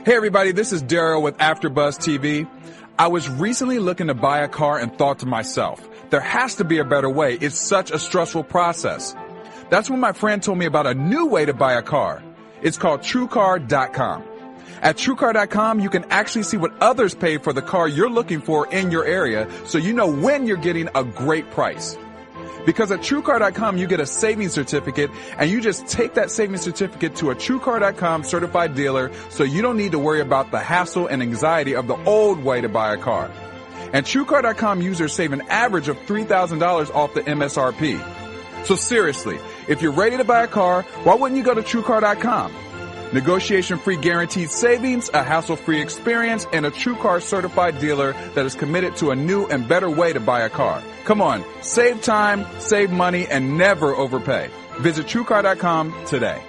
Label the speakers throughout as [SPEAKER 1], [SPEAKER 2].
[SPEAKER 1] Hey everybody, this is Daryl with AfterBuzz TV. I was recently looking to buy a car and thought to myself, there has to be a better way. It's such a stressful process. That's when my friend told me about a new way to buy a car. It's called TrueCar.com. At TrueCar.com, you can actually see what others pay for the car you're looking for in your area, so you know when you're getting a great price. Because at TrueCar.com, you get a savings certificate, and you just take that savings certificate to a TrueCar.com certified dealer, so you don't need to worry about the hassle and anxiety of the old way to buy a car. And TrueCar.com users save an average of $3,000 off the MSRP. So seriously, if you're ready to buy a car, why wouldn't you go to TrueCar.com? Negotiation-free guaranteed savings, a hassle-free experience, and a TrueCar certified dealer that is committed to a new and better way to buy a car. Come on, save time, save money, and never overpay. Visit TrueCar.com today.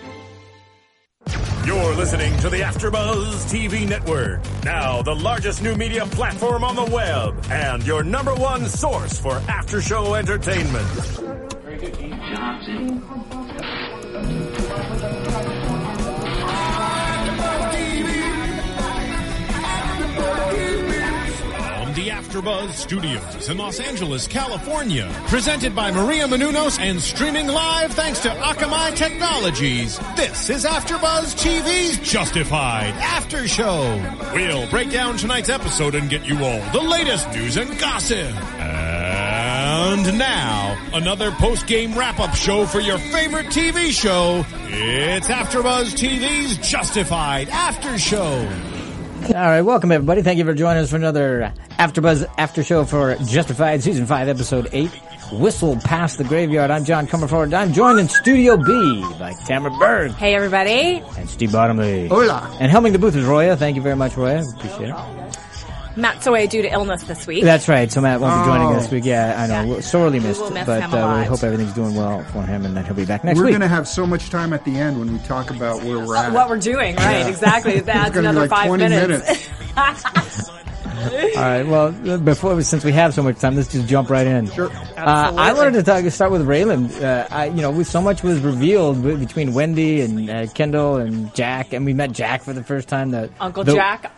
[SPEAKER 2] You're listening to the AfterBuzz TV Network, now the largest new media platform on the web, and your number one source for after-show entertainment.
[SPEAKER 3] Very good, Dean Johnson.
[SPEAKER 4] The AfterBuzz Studios in Los Angeles, California. Presented by Maria Menounos and streaming live thanks to Akamai Technologies. This is AfterBuzz TV's Justified After Show. We'll break down tonight's episode and get you all the latest news and gossip. And now, another post-game wrap-up show for your favorite TV show. It's AfterBuzz TV's Justified After Show.
[SPEAKER 5] All right, welcome everybody. Thank you for joining us for another AfterBuzz After Show for Justified Season 5, Episode 8, Whistle Past the Graveyard. I'm John Comerford. I'm joined in Studio B by Tamara Berg.
[SPEAKER 6] Hey everybody.
[SPEAKER 5] And Steve Bottomley.
[SPEAKER 7] Hola.
[SPEAKER 5] And helming the booth is Roya. Thank you very much, Roya. Appreciate it.
[SPEAKER 6] Matt's away due to illness this week.
[SPEAKER 5] That's right. So Matt won't be joining us this week. Yeah, I know.
[SPEAKER 6] Yeah.
[SPEAKER 5] Sorely missed.
[SPEAKER 6] We'll miss
[SPEAKER 5] but
[SPEAKER 6] him a lot.
[SPEAKER 5] we hope everything's doing well for him and that he'll be back next week.
[SPEAKER 7] We're going to have so much time at the end when we talk about where we're at.
[SPEAKER 6] What we're doing, right?
[SPEAKER 7] Yeah.
[SPEAKER 6] Exactly. That's
[SPEAKER 7] It's gonna be
[SPEAKER 6] another
[SPEAKER 7] like
[SPEAKER 6] 5
[SPEAKER 7] 20
[SPEAKER 6] minutes.
[SPEAKER 5] All right. Well, since we have so much time, let's just jump right in.
[SPEAKER 7] Sure.
[SPEAKER 5] I wanted to start with Raylan. So much was revealed between Wendy and Kendall and Jack, and we met Jack for the first time.
[SPEAKER 6] Uncle Jack,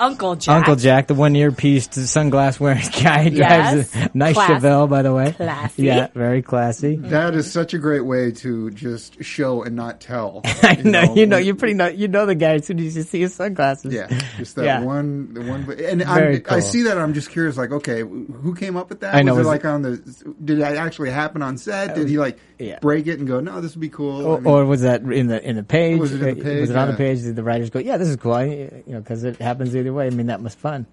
[SPEAKER 6] the
[SPEAKER 5] one earpiece, sunglass wearing guy.
[SPEAKER 6] Yes.
[SPEAKER 5] Drives a nice
[SPEAKER 6] Class.
[SPEAKER 5] Chevelle, by the way.
[SPEAKER 6] Classy.
[SPEAKER 5] Yeah, very classy.
[SPEAKER 7] That is such a great way to just show and not tell.
[SPEAKER 5] I know, you know the guy as soon as you see his sunglasses.
[SPEAKER 7] Yeah, just that one. And
[SPEAKER 5] Cool.
[SPEAKER 7] I see that. I'm just curious. Like, okay, who came up with that?
[SPEAKER 5] I know.
[SPEAKER 7] Was it like on the? Did it actually happen on set? Did he break it and go, "No, this would be cool"?
[SPEAKER 5] Or was that in the page?
[SPEAKER 7] Was it in the page?
[SPEAKER 5] Was it on the page? Did the writers go, "Yeah, this is cool"? Because it happens either way. I mean, that was fun.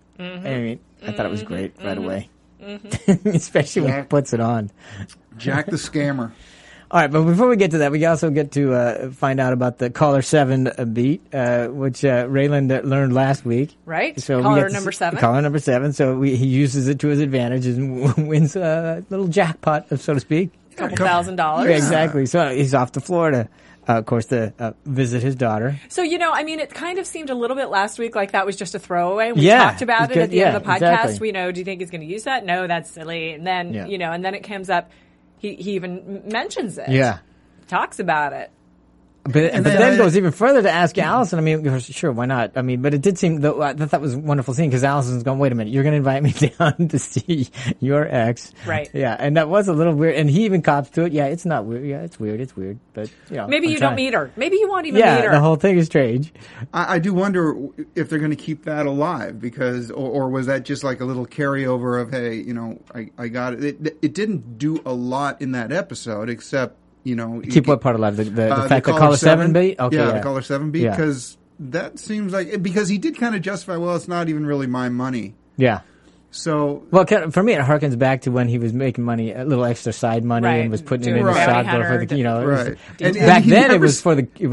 [SPEAKER 5] I thought it was great right away, especially when he puts it on.
[SPEAKER 7] Jack the scammer.
[SPEAKER 5] All right, but before we get to that, we also get to find out about the Caller 7 beat, which Raylan learned last week.
[SPEAKER 6] Right.
[SPEAKER 5] So
[SPEAKER 6] Caller number 7.
[SPEAKER 5] Caller number 7. So he uses it to his advantage and wins a little jackpot, so to speak.
[SPEAKER 6] Couple $1,000.
[SPEAKER 5] Yeah, exactly. So he's off to Florida, of course, to visit his daughter.
[SPEAKER 6] So, it kind of seemed a little bit last week like that was just a throwaway. We talked about it at the end of the podcast.
[SPEAKER 5] Exactly.
[SPEAKER 6] Do you think he's going to use that? No, that's silly. And then, and then it comes up. He even mentions it.
[SPEAKER 5] Yeah.
[SPEAKER 6] Talks about it.
[SPEAKER 5] But then goes even further to ask Allison. I mean, sure, why not? I mean, but it did seem that was a wonderful scene because Allison's going, wait a minute, you're going to invite me down to see your ex.
[SPEAKER 6] Right.
[SPEAKER 5] Yeah, and that was a little weird. And he even cops to it. Yeah, it's not weird. Yeah, it's weird. It's weird. But,
[SPEAKER 6] maybe you don't meet her. Maybe you won't even meet her.
[SPEAKER 5] Yeah, the whole thing is strange.
[SPEAKER 7] I do wonder if they're going to keep that alive because, or was that just like a little carryover of, hey, I got it. It didn't do a lot in that episode except,
[SPEAKER 5] keep what part alive? The fact that Caller 7 beat? Okay,
[SPEAKER 7] the Caller 7 beat, because that seems like, because he did kind of justify, well, it's not even really my money.
[SPEAKER 5] Yeah.
[SPEAKER 7] So,
[SPEAKER 5] well, for me, it harkens back to when he was making money, a little extra side money, and was putting it in his sock drawer for the,
[SPEAKER 7] right.
[SPEAKER 5] Back then, it was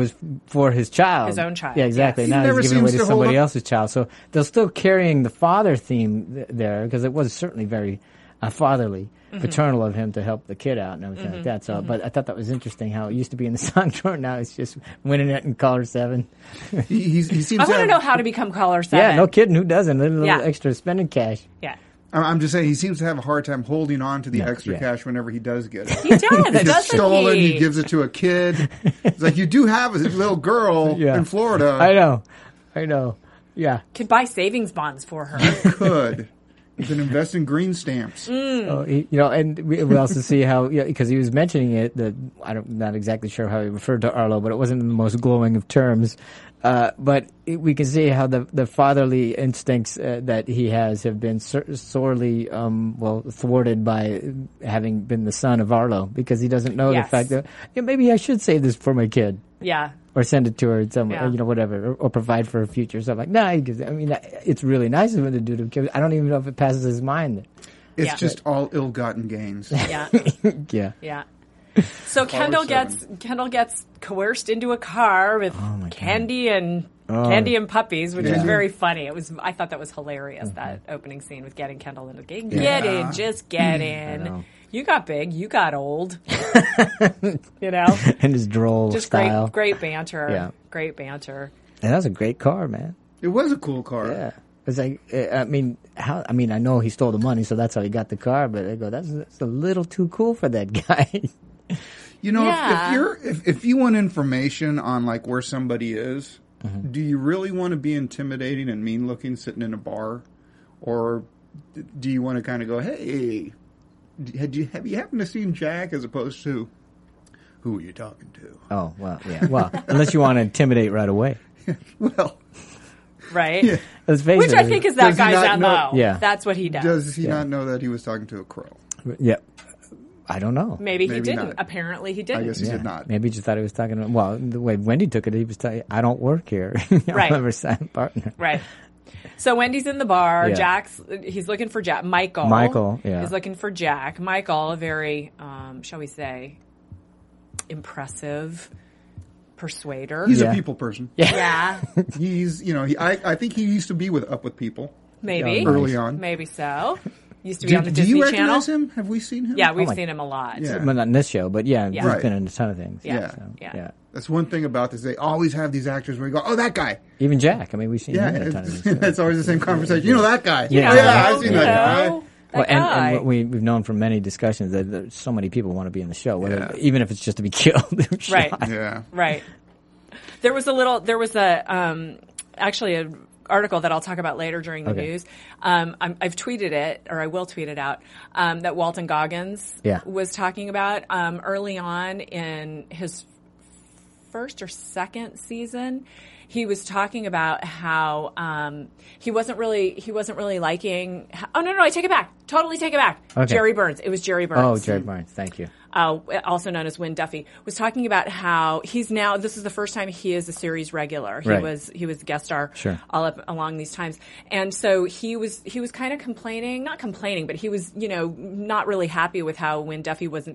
[SPEAKER 5] for his child,
[SPEAKER 6] his own child.
[SPEAKER 5] Yeah, exactly.
[SPEAKER 6] Yes.
[SPEAKER 5] Now he's giving away to somebody else's child. So they're still carrying the father theme there because it was certainly very fatherly, paternal of him to help the kid out and everything like that. So, but I thought that was interesting how it used to be in the sock drawer. Now it's just winning it in Caller 7.
[SPEAKER 7] He seems.
[SPEAKER 6] I want to know how to become Caller 7.
[SPEAKER 5] Yeah, no kidding. Who doesn't? A little extra spending cash.
[SPEAKER 6] Yeah.
[SPEAKER 7] I'm just saying he seems to have a hard time holding on to the extra cash whenever he does get it.
[SPEAKER 6] He does,
[SPEAKER 7] just stolen. He gives it to a kid. It's like, you do have a little girl in Florida.
[SPEAKER 5] I know. Yeah.
[SPEAKER 6] Could buy savings bonds for her.
[SPEAKER 7] Could. You can invest in green stamps.
[SPEAKER 5] Oh, and we also see how, because he was mentioning it, that not exactly sure how he referred to Arlo, but it wasn't in the most glowing of terms. But we can see how the fatherly instincts that he has have been sorely, thwarted by having been the son of Arlo, because he doesn't know the fact that maybe I should save this for my kid.
[SPEAKER 6] Yeah.
[SPEAKER 5] Or send it to her somewhere, whatever, or provide for her future. So I'm like, it's really nice of him to do it. I don't even know if it passes his mind.
[SPEAKER 7] It's just all ill-gotten gains.
[SPEAKER 6] Yeah.
[SPEAKER 5] Yeah.
[SPEAKER 6] So Kendall gets coerced into a car with candy and puppies, which was very funny. I thought that was hilarious. That opening scene with getting Kendall into get in, just get in. You got big, you got old.
[SPEAKER 5] And his droll
[SPEAKER 6] just
[SPEAKER 5] style.
[SPEAKER 6] Great banter.
[SPEAKER 5] Yeah.
[SPEAKER 6] Great banter.
[SPEAKER 5] And that was a great car, man.
[SPEAKER 7] It was a cool car.
[SPEAKER 5] Yeah. It's like, I know he stole the money, so that's how he got the car, but I go, that's a little too cool for that guy.
[SPEAKER 7] If you want information on like where somebody is, do you really want to be intimidating and mean looking sitting in a bar, or do you want to kind of go, hey, have you happened to seen Jack, as opposed to who are you talking to?
[SPEAKER 5] Oh, well, yeah. Well, unless you want to intimidate right away.
[SPEAKER 7] Well,
[SPEAKER 6] right.
[SPEAKER 7] Yeah.
[SPEAKER 5] Let's face
[SPEAKER 6] Which
[SPEAKER 5] it.
[SPEAKER 6] I think is that guy's MO.
[SPEAKER 5] Yeah.
[SPEAKER 6] That's what he does.
[SPEAKER 7] Does he not know that he was talking to a crow?
[SPEAKER 5] Yeah. I don't know.
[SPEAKER 6] Maybe he didn't.
[SPEAKER 7] not.
[SPEAKER 6] Apparently he didn't.
[SPEAKER 7] I guess he did not.
[SPEAKER 5] Maybe he just thought he was talking to, the way Wendy took it, he was telling, I don't work here.
[SPEAKER 6] Right.
[SPEAKER 5] I'm a silent partner.
[SPEAKER 6] Right. So Wendy's in the bar.
[SPEAKER 5] Yeah.
[SPEAKER 6] He's looking for Jack. Michael, is looking for Jack. Michael, a very, shall we say, impressive persuader.
[SPEAKER 7] He's a people person.
[SPEAKER 6] Yeah.
[SPEAKER 7] He's, I think he used to be up with people.
[SPEAKER 6] Maybe.
[SPEAKER 7] Early on.
[SPEAKER 6] Maybe so. Used to be on the
[SPEAKER 7] Do
[SPEAKER 6] Disney
[SPEAKER 7] you
[SPEAKER 6] Channel.
[SPEAKER 7] recognize him? Have we seen him?
[SPEAKER 6] Yeah, we've seen him a lot.
[SPEAKER 7] Yeah.
[SPEAKER 5] Well, not in this show, but he's
[SPEAKER 7] Right.
[SPEAKER 5] been in a ton of things.
[SPEAKER 6] Yeah.
[SPEAKER 5] So,
[SPEAKER 6] Yeah.
[SPEAKER 7] That's one thing about this. They always have these actors where you go, oh, that guy.
[SPEAKER 5] Even Jack. I mean, we've seen him in a ton of things.
[SPEAKER 7] It's always the same conversation. You know that guy.
[SPEAKER 5] Yeah.
[SPEAKER 7] I've seen that guy.
[SPEAKER 5] Well,
[SPEAKER 6] guy.
[SPEAKER 5] and we've known from many discussions that there's so many people want to be in the show, even if it's just to be killed.
[SPEAKER 6] Right.
[SPEAKER 7] Yeah.
[SPEAKER 6] Right. There was actually an article that I'll talk about later during the news. I've tweeted it, or I will tweet it out, that Walton Goggins was talking about early on in his first or second season. He was talking about how he wasn't really liking. Oh no, I take it back. Totally take it back.
[SPEAKER 5] Okay.
[SPEAKER 6] Jerry Burns. It was Jerry Burns.
[SPEAKER 5] Oh, Jerry Burns. Thank you.
[SPEAKER 6] Also known as Wynn Duffy, was talking about how he's now. This is the first time he is a series regular. He was a guest star all up along these times, and so he was kind of not complaining, but he was not really happy with how Wynn Duffy was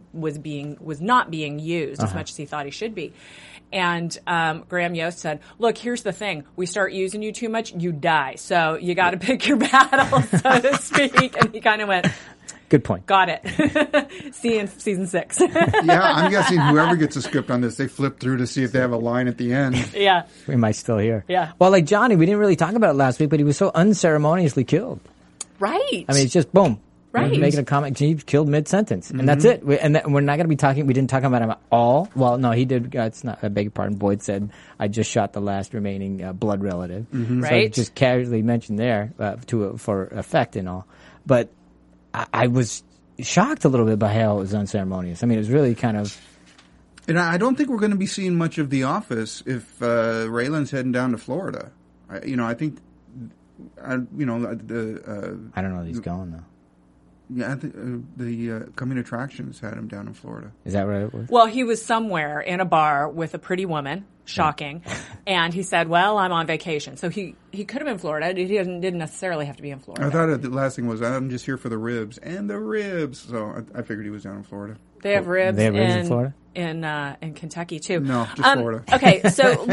[SPEAKER 6] not being used as much as he thought he should be. And Graham Yost said, "Look, here's the thing: we start using you too much, you die. So you got to pick your battle, so to speak." And he kind of went,
[SPEAKER 5] Good point.
[SPEAKER 6] "Got it." See you in season 6.
[SPEAKER 7] Yeah, I'm guessing whoever gets a script on this, they flip through to see if they have a line at the end.
[SPEAKER 6] Yeah.
[SPEAKER 5] We might still hear.
[SPEAKER 6] Yeah.
[SPEAKER 5] Well, like Johnny, we didn't really talk about it last week, but he was so unceremoniously killed.
[SPEAKER 6] Right.
[SPEAKER 5] I mean, it's just boom.
[SPEAKER 6] Right.
[SPEAKER 5] Making a comment, he was killed mid-sentence. And that's it. We're not going to be talking, we didn't talk about him at all. Well, no, he did, it's not, I beg your pardon, Boyd said, I just shot the last remaining blood relative. So
[SPEAKER 6] Right.
[SPEAKER 5] just casually mentioned there for effect and all. But I was shocked a little bit by how it was unceremonious. I mean, it was really kind of...
[SPEAKER 7] And I don't think we're going to be seeing much of The Office if Raylan's heading down to Florida. I think...
[SPEAKER 5] I don't know that he's going, though.
[SPEAKER 7] Yeah, I think the Coming Attractions had him down in Florida.
[SPEAKER 5] Is that right? It was?
[SPEAKER 6] Well, he was somewhere in a bar with a pretty woman. Shocking. And he said, well, I'm on vacation. So he could have been in Florida. He didn't necessarily have to be in Florida.
[SPEAKER 7] I thought the last thing was, I'm just here for the ribs. And the ribs. So I figured he was down in Florida.
[SPEAKER 6] They have ribs,
[SPEAKER 5] in Florida?
[SPEAKER 6] In Kentucky, too.
[SPEAKER 7] No, just Florida.
[SPEAKER 6] Okay,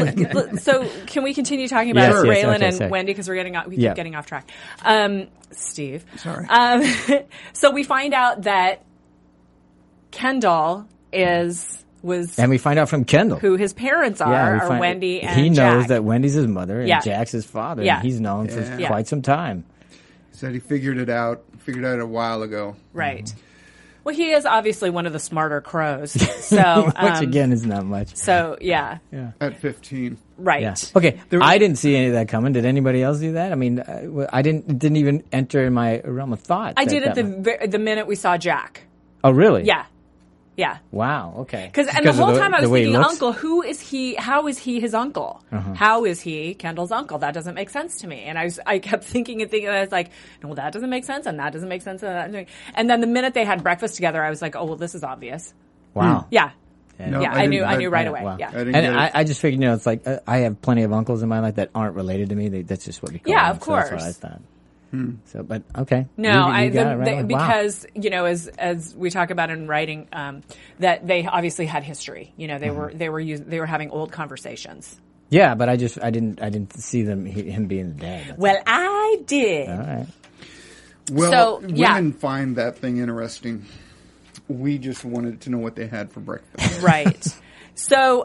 [SPEAKER 6] so can we continue talking about
[SPEAKER 5] Yes,
[SPEAKER 6] Raylan
[SPEAKER 5] okay,
[SPEAKER 6] and
[SPEAKER 5] sorry.
[SPEAKER 6] Wendy, because we keep getting off track. Steve.
[SPEAKER 7] Sorry.
[SPEAKER 6] So we find out that Kendall was
[SPEAKER 5] And we find out from Kendall.
[SPEAKER 6] who his parents are Wendy and
[SPEAKER 5] he knows
[SPEAKER 6] Jack.
[SPEAKER 5] that Wendy's his mother and
[SPEAKER 6] Yeah.
[SPEAKER 5] Jack's his father.
[SPEAKER 6] Yeah.
[SPEAKER 5] And he's known for quite some time.
[SPEAKER 7] He said he figured it out a while ago.
[SPEAKER 6] Right. Well, he is obviously one of the smarter crows. So,
[SPEAKER 5] which again is not much.
[SPEAKER 6] So, yeah.
[SPEAKER 7] At 15.
[SPEAKER 6] Right.
[SPEAKER 5] Yeah. Okay. I didn't see any of that coming. Did anybody else do that? I mean, I didn't even enter in my realm of thought.
[SPEAKER 6] I did it the minute we saw Jack.
[SPEAKER 5] Oh, really?
[SPEAKER 6] Yeah. Yeah.
[SPEAKER 5] Wow. Okay.
[SPEAKER 6] Because the whole time I was thinking, uncle, who is he? How is he his uncle? How is he Kendall's uncle? That doesn't make sense to me. And I kept thinking, and I was like, no, that doesn't make sense, and that doesn't make sense, and then the minute they had breakfast together, I was like, oh, well, this is obvious.
[SPEAKER 5] Wow.
[SPEAKER 6] Yeah.
[SPEAKER 7] No,
[SPEAKER 6] I knew right away.
[SPEAKER 5] Wow.
[SPEAKER 6] Yeah.
[SPEAKER 5] I just figured, it's like I have plenty of uncles in my life that aren't related to me. That's just what we call them.
[SPEAKER 6] Yeah, of course.
[SPEAKER 5] So that's what I thought. So, but okay.
[SPEAKER 6] No,
[SPEAKER 5] you got it right.
[SPEAKER 6] because as we talk about in writing, that they obviously had history. They were having old conversations.
[SPEAKER 5] Yeah, but I didn't see him being the dad.
[SPEAKER 6] Well, I did.
[SPEAKER 5] All right.
[SPEAKER 7] Well, women find that thing interesting. We just wanted to know what they had for breakfast.
[SPEAKER 6] Right. So,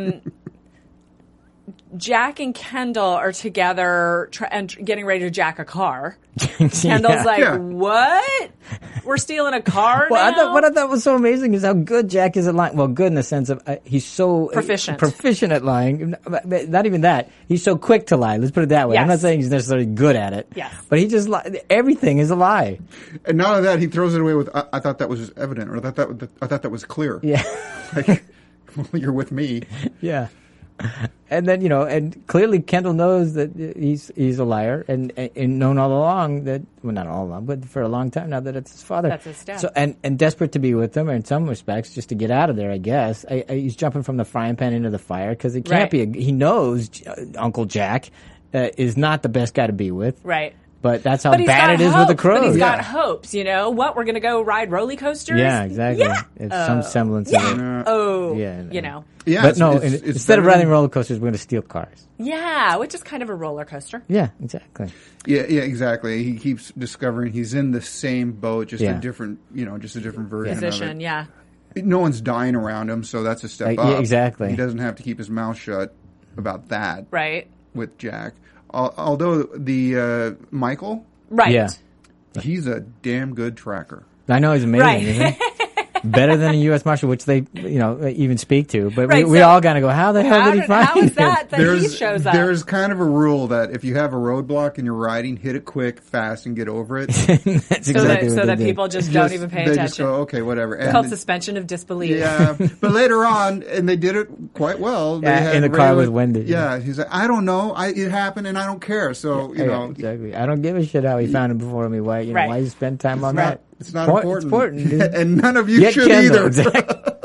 [SPEAKER 6] Jack and Kendall are together and getting ready to jack a car. Kendall's what? We're stealing a car now?
[SPEAKER 5] What I thought was so amazing is how good Jack is at lying. Well, good in the sense of he's so proficient at lying. Not even that. He's so quick to lie. Let's put it that way.
[SPEAKER 6] Yes.
[SPEAKER 5] I'm not saying he's necessarily good at it.
[SPEAKER 6] Yes.
[SPEAKER 5] But he just everything is a lie.
[SPEAKER 7] And not only that, he throws it away with, I thought that was evident, or I thought that was clear.
[SPEAKER 5] Yeah.
[SPEAKER 7] Like, well, you're with me.
[SPEAKER 5] Yeah. And then, and clearly Kendall knows that he's a liar and known all along that, well, not all along, but for a long time now that it's his father.
[SPEAKER 6] That's his dad.
[SPEAKER 5] So, and desperate to be with him, or in some respects, just to get out of there, I guess. He's jumping from the frying pan into the fire because it can't be. He knows Uncle Jack is not the best guy to be with.
[SPEAKER 6] Right.
[SPEAKER 5] But that's how bad it is with the crows.
[SPEAKER 6] But he's got hopes, What? We're going to go ride roller coasters?
[SPEAKER 5] Yeah, exactly.
[SPEAKER 6] Yeah.
[SPEAKER 5] It's some semblance of it.
[SPEAKER 6] Oh.
[SPEAKER 5] Yeah.
[SPEAKER 7] Yeah,
[SPEAKER 5] but no, instead of riding roller coasters, we're going to steal cars.
[SPEAKER 6] Yeah, which is kind of a roller coaster.
[SPEAKER 5] Yeah, exactly.
[SPEAKER 7] Yeah, exactly. He keeps discovering he's in the same boat, just a different, just a different version
[SPEAKER 6] Position,
[SPEAKER 7] of it.
[SPEAKER 6] yeah.
[SPEAKER 7] No one's dying around him, so that's a step up.
[SPEAKER 5] Yeah, exactly.
[SPEAKER 7] He doesn't have to keep his mouth shut about that.
[SPEAKER 6] Right.
[SPEAKER 7] With Jack. Although the Michael...
[SPEAKER 6] Right.
[SPEAKER 5] Yeah.
[SPEAKER 7] He's a damn good tracker.
[SPEAKER 5] I know he's amazing, isn't he? Better than a U.S. Marshal, which they, even speak to. But we all kind of go, how the hell did he find him?
[SPEAKER 6] How is that he shows up?
[SPEAKER 7] There's kind of a rule that if you have a roadblock and you're riding, hit it quick, fast, and get over it.
[SPEAKER 5] That's exactly
[SPEAKER 6] so that people just don't even pay attention.
[SPEAKER 7] They just go, okay, whatever.
[SPEAKER 6] It's called suspension of disbelief.
[SPEAKER 7] Yeah. But later on, and they did it quite well. They had
[SPEAKER 5] in the car with Wendy.
[SPEAKER 7] Yeah. He's like, I don't know. It happened and I don't care. So,
[SPEAKER 5] Exactly. I don't give a shit how he found him before me. Why you spend time on that?
[SPEAKER 7] It's not important.
[SPEAKER 5] It's important.
[SPEAKER 7] And none of you should either.
[SPEAKER 5] Exactly.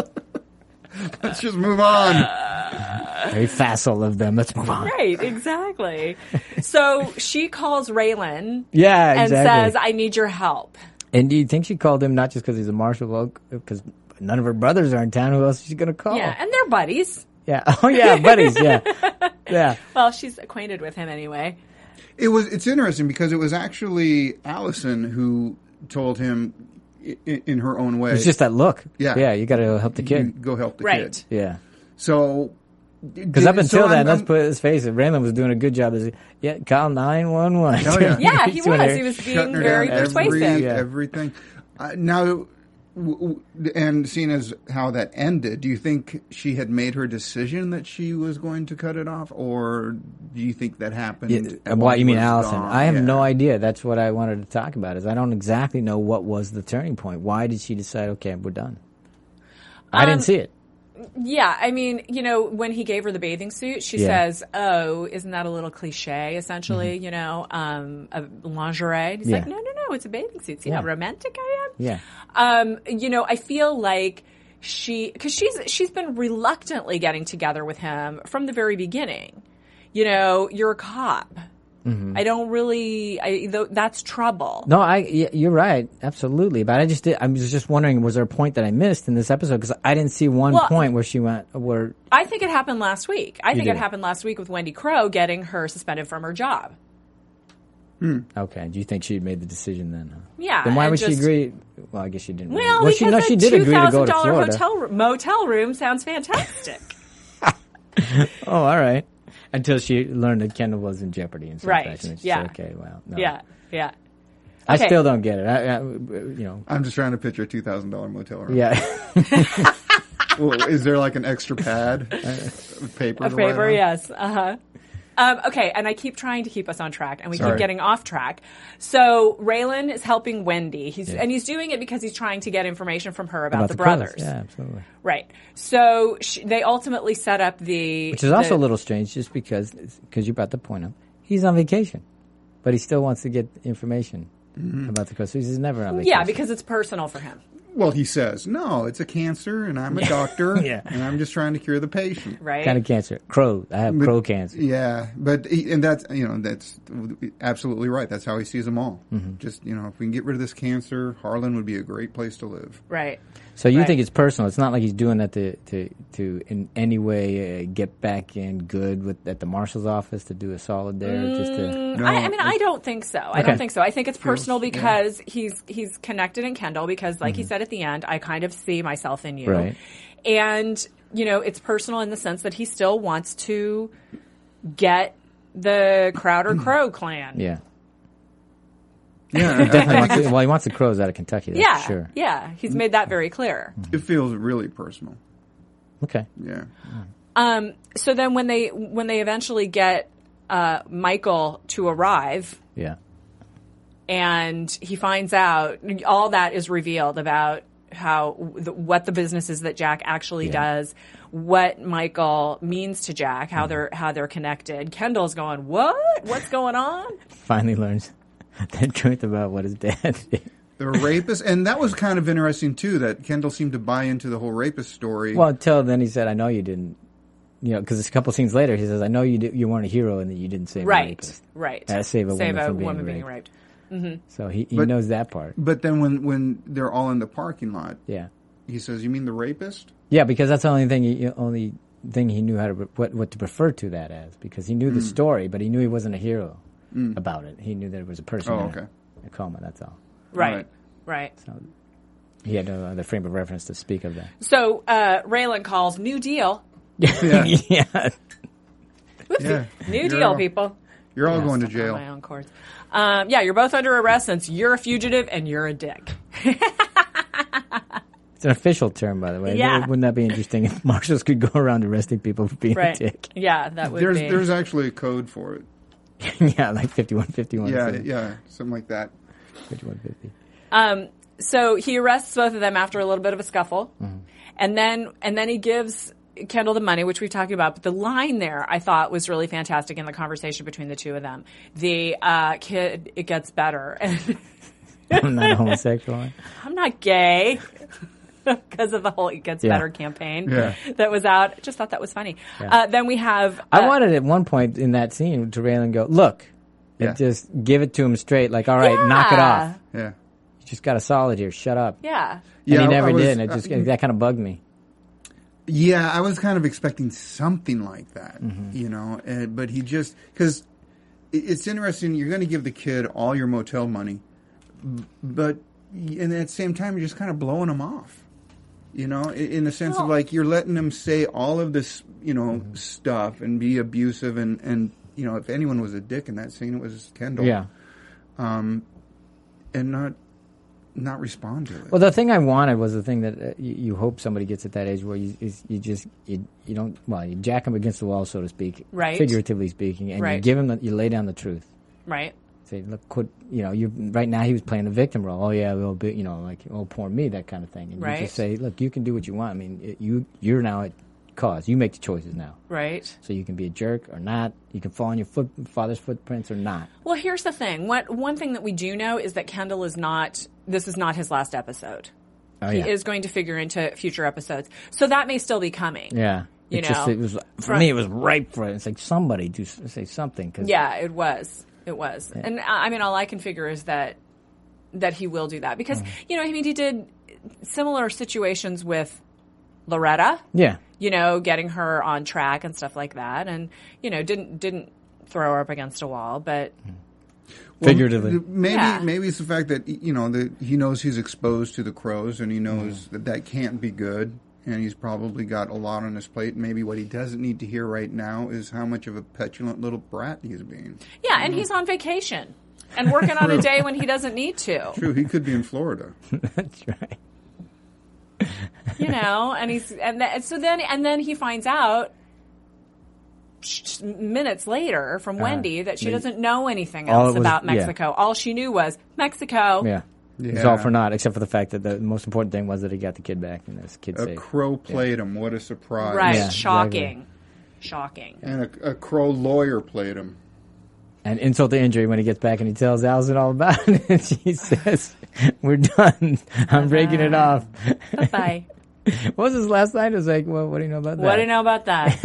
[SPEAKER 7] Let's just move on.
[SPEAKER 5] Very facile of them. Let's move on.
[SPEAKER 6] Right, exactly. So she calls Raylan
[SPEAKER 5] and
[SPEAKER 6] says, I need your help.
[SPEAKER 5] And do you think she called him not just because he's a marshal, because none of her brothers are in town? Who else is she going to call?
[SPEAKER 6] Yeah, and they're buddies.
[SPEAKER 5] Yeah. Oh, yeah, buddies, yeah. Yeah.
[SPEAKER 6] Well, she's acquainted with him anyway.
[SPEAKER 7] It's interesting because it was actually Allison who told him in her own way.
[SPEAKER 5] It's just that look.
[SPEAKER 7] Yeah.
[SPEAKER 5] Yeah, you got to help the kid.
[SPEAKER 7] You go help the
[SPEAKER 6] kid.
[SPEAKER 5] Yeah.
[SPEAKER 7] So...
[SPEAKER 5] Because up until then, let's face it, Raylan was doing a good job. Call 911.
[SPEAKER 7] Oh, yeah.
[SPEAKER 6] Yeah, he was. He was being very persuasive.
[SPEAKER 7] Everything. Now, and seeing as how that ended, do you think she had made her decision that she was going to cut it off, or do you think that happened?
[SPEAKER 5] What you mean, Allison?
[SPEAKER 7] Gone?
[SPEAKER 5] I have no idea. That's what I wanted to talk about. Is I don't exactly know what was the turning point. Why did she decide? Okay, we're done. I didn't see it.
[SPEAKER 6] Yeah, I mean, when he gave her the bathing suit, she says, "Oh, isn't that a little cliche? Essentially, a lingerie." He's like, "No, it's a bathing suit. See how romantic I am."
[SPEAKER 5] Yeah.
[SPEAKER 6] I feel like because she's been reluctantly getting together with him from the very beginning. You're a cop. Mm-hmm. I don't really. That's trouble.
[SPEAKER 5] No, you're right, absolutely. But I was just wondering, was there a point that I missed in this episode? Because I didn't see one point where she went.
[SPEAKER 6] I think it happened last week. I think it happened last week with Wendy Crow getting her suspended from her job.
[SPEAKER 5] Okay. Do you think she made the decision then? Huh?
[SPEAKER 6] Yeah.
[SPEAKER 5] Then why would she agree? Well, I guess she didn't.
[SPEAKER 6] Well, because
[SPEAKER 5] she did agree to go to Florida.
[SPEAKER 6] motel room sounds fantastic.
[SPEAKER 5] Oh, all right. Until she learned that Kendall was in jeopardy in some fashion. And she said, okay, well, no.
[SPEAKER 6] Yeah.
[SPEAKER 5] I still don't get it.
[SPEAKER 7] I'm just trying to picture a $2,000 motel room.
[SPEAKER 5] Yeah.
[SPEAKER 7] Well, is there like an extra pad of paper?
[SPEAKER 6] A paper, yes. Okay, and I keep trying to keep us on track, and we keep getting off track. So Raylan is helping Wendy. And he's doing it because he's trying to get information from her about the brothers.
[SPEAKER 5] Yeah, absolutely.
[SPEAKER 6] Right. So they ultimately set up
[SPEAKER 5] which is also a little strange, just because you brought the point up. He's on vacation, but he still wants to get information about the crows. So he's never on vacation.
[SPEAKER 6] Yeah, because it's personal for him.
[SPEAKER 7] Well, he says, no, it's a cancer, and I'm a doctor, and I'm just trying to cure the patient.
[SPEAKER 6] Right.
[SPEAKER 5] Kind of cancer. Crow. I have crow cancer.
[SPEAKER 7] Yeah, and that's absolutely right. That's how he sees them all. Mm-hmm. Just, if we can get rid of this cancer, Harlan would be a great place to live.
[SPEAKER 6] Right.
[SPEAKER 5] So you think it's personal. It's not like he's doing that to in any way get back in good at the marshal's office to do a solid there.
[SPEAKER 6] I don't think so. I don't think so. I think it's personal because he's connected in Kendall because, like he said at the end, I kind of see myself in you.
[SPEAKER 5] Right.
[SPEAKER 6] And, it's personal in the sense that he still wants to get the Crowder Crow clan.
[SPEAKER 5] Yeah. Yeah, he definitely he wants the crows out of Kentucky. That's for sure.
[SPEAKER 6] Yeah, he's made that very clear.
[SPEAKER 7] It feels really personal.
[SPEAKER 5] Okay.
[SPEAKER 7] Yeah.
[SPEAKER 6] So then when they eventually get Michael to arrive, and he finds out, all that is revealed about what the business is that Jack actually does, what Michael means to Jack, how they're connected. Kendall's going, what? What's going on?
[SPEAKER 5] Finally learns the truth about what his dad did.
[SPEAKER 7] The rapist, and that was kind of interesting too. That Kendall seemed to buy into the whole rapist story.
[SPEAKER 5] Well, until then he said, "I know you didn't." Because a couple scenes later he says, "I know you weren't a hero, and that you didn't save a rapist."
[SPEAKER 6] Right.
[SPEAKER 5] I had to save a woman from being raped.
[SPEAKER 6] Mm-hmm.
[SPEAKER 5] So he knows that part.
[SPEAKER 7] But then when they're all in the parking lot, he says, "You mean the rapist?"
[SPEAKER 5] Yeah, because that's the only thing he knew how to what to refer to that as, because he knew the story, but he knew he wasn't a hero about it. He knew that it was a person in a coma. That's all.
[SPEAKER 6] Right.
[SPEAKER 5] So he had no other frame of reference to speak of that.
[SPEAKER 6] So Raylan calls New Deal.
[SPEAKER 5] Yeah.
[SPEAKER 6] New Deal, people.
[SPEAKER 7] You're all going to jail.
[SPEAKER 6] On my own course. You're both under arrest since you're a fugitive and you're a dick.
[SPEAKER 5] It's an official term, by the way.
[SPEAKER 6] Yeah.
[SPEAKER 5] Wouldn't that be interesting if marshals could go around arresting people for being a dick?
[SPEAKER 6] Yeah, that would be.
[SPEAKER 7] There's actually a code for it.
[SPEAKER 5] Yeah, like 5151.
[SPEAKER 7] Yeah, something like that.
[SPEAKER 5] 5150.
[SPEAKER 6] So he arrests both of them after a little bit of a scuffle, and then he gives Kendall the money, which we've talked about. But the line there, I thought, was really fantastic in the conversation between the two of them. The kid, it gets better.
[SPEAKER 5] I'm not a homosexual.
[SPEAKER 6] I'm not gay. Because of the whole "It Gets Better" campaign that was out. Just thought that was funny.
[SPEAKER 5] Yeah.
[SPEAKER 6] Then we have...
[SPEAKER 5] I wanted at one point in that scene to Raylan go, look, and just give it to him straight, like, all right, knock it off.
[SPEAKER 7] Yeah.
[SPEAKER 5] You just got a solid here. Shut up.
[SPEAKER 6] Yeah.
[SPEAKER 5] And he never did, and that kind of bugged me.
[SPEAKER 7] Yeah, I was kind of expecting something like that, but he just... Because it's interesting, you're going to give the kid all your motel money, but at the same time, you're just kind of blowing him off. In the sense of like you're letting them say all of this, stuff and be abusive and if anyone was a dick in that scene, it was Kendall. Yeah. And not respond to it.
[SPEAKER 5] Well, the thing I wanted was the thing that you hope somebody gets at that age where you jack him against the wall, so to speak,
[SPEAKER 6] right?
[SPEAKER 5] Figuratively speaking, and you give him you lay down the truth,
[SPEAKER 6] right?
[SPEAKER 5] Say, look, quit. You right now he was playing the victim role. Oh yeah, a little bit. Like, oh, poor me, that kind of thing. And you just say, look, you can do what you want. I mean, you're now at cause. You make the choices now.
[SPEAKER 6] Right.
[SPEAKER 5] So you can be a jerk or not. You can follow in your father's footprints or not.
[SPEAKER 6] Well, here's the thing. One thing that we do know is that Kendall is not. This is not his last episode. Oh, he is going to figure into future episodes. So that may still be coming.
[SPEAKER 5] Yeah. It was for me. It was ripe for it. It's like somebody do say something.
[SPEAKER 6] It was. It was. Yeah. And I mean, all I can figure is that he will do that because, he did similar situations with Loretta.
[SPEAKER 5] Yeah.
[SPEAKER 6] Getting her on track and stuff like that. And, didn't throw her up against a wall, but.
[SPEAKER 5] Figuratively.
[SPEAKER 7] Maybe it's the fact that, that he knows he's exposed to the crows and he knows that can't be good. and he's probably got a lot on his plate. Maybe what he doesn't need to hear right now is how much of a petulant little brat he's being.
[SPEAKER 6] Yeah, and he's on vacation and working on a day when he doesn't need to.
[SPEAKER 7] True, he could be in Florida.
[SPEAKER 5] That's right.
[SPEAKER 6] You know, and then he finds out minutes later from Wendy that she doesn't know anything else about Mexico. All she knew was Mexico.
[SPEAKER 5] Yeah. It's all for naught, except for the fact that the most important thing was that he got the kid back and this kid safe.
[SPEAKER 7] A crow played him. What a surprise.
[SPEAKER 6] Right.
[SPEAKER 5] Yeah,
[SPEAKER 6] Shocking.
[SPEAKER 5] Exactly.
[SPEAKER 6] Shocking.
[SPEAKER 7] And a crow lawyer played him.
[SPEAKER 5] And insult to injury when he gets back and he tells Allison all about it. And she says, "We're done. I'm breaking it off."
[SPEAKER 6] Bye-bye.
[SPEAKER 5] What was his last line? It was like, well, what do you know about that?
[SPEAKER 6] What do you know about that?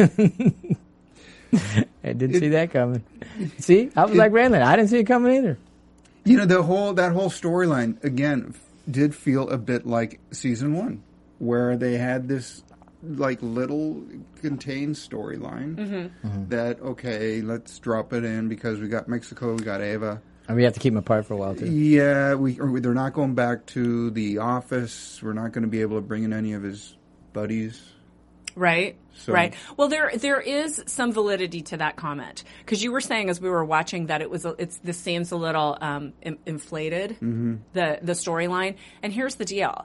[SPEAKER 5] I didn't see that coming. See? I was like Raylan. I didn't see it coming either.
[SPEAKER 7] You know, that whole storyline, again, did feel a bit like season 1, where they had this, like, little contained storyline that, okay, let's drop it in because we got Mexico, we got Ava.
[SPEAKER 5] And we have to keep them apart for a while, too.
[SPEAKER 7] Yeah, they're not going back to the office. We're not going to be able to bring in any of his buddies.
[SPEAKER 6] Right.
[SPEAKER 7] So.
[SPEAKER 6] Right. Well, there is some validity to that comment because you were saying as we were watching that this seems a little inflated, the storyline. And here's the deal: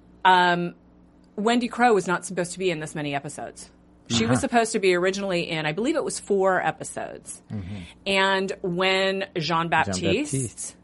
[SPEAKER 6] Wendy Crow was not supposed to be in this many episodes. She was supposed to be originally in, I believe it was 4 episodes. And when Jean-Baptiste,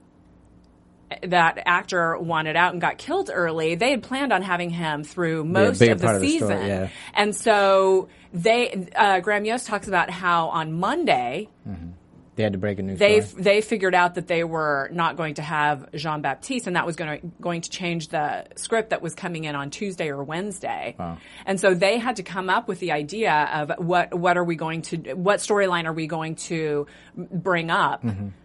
[SPEAKER 6] that actor, wanted out and got killed early, they had planned on having him through most of the season.
[SPEAKER 5] Story, yeah.
[SPEAKER 6] And so Graham Yost talks about how on Monday
[SPEAKER 5] they had to break a new story.
[SPEAKER 6] They figured out that they were not going to have Jean-Baptiste, and that was going to change the script that was coming in on Tuesday or Wednesday.
[SPEAKER 5] Wow.
[SPEAKER 6] And so they had to come up with the idea of what storyline are we going to bring up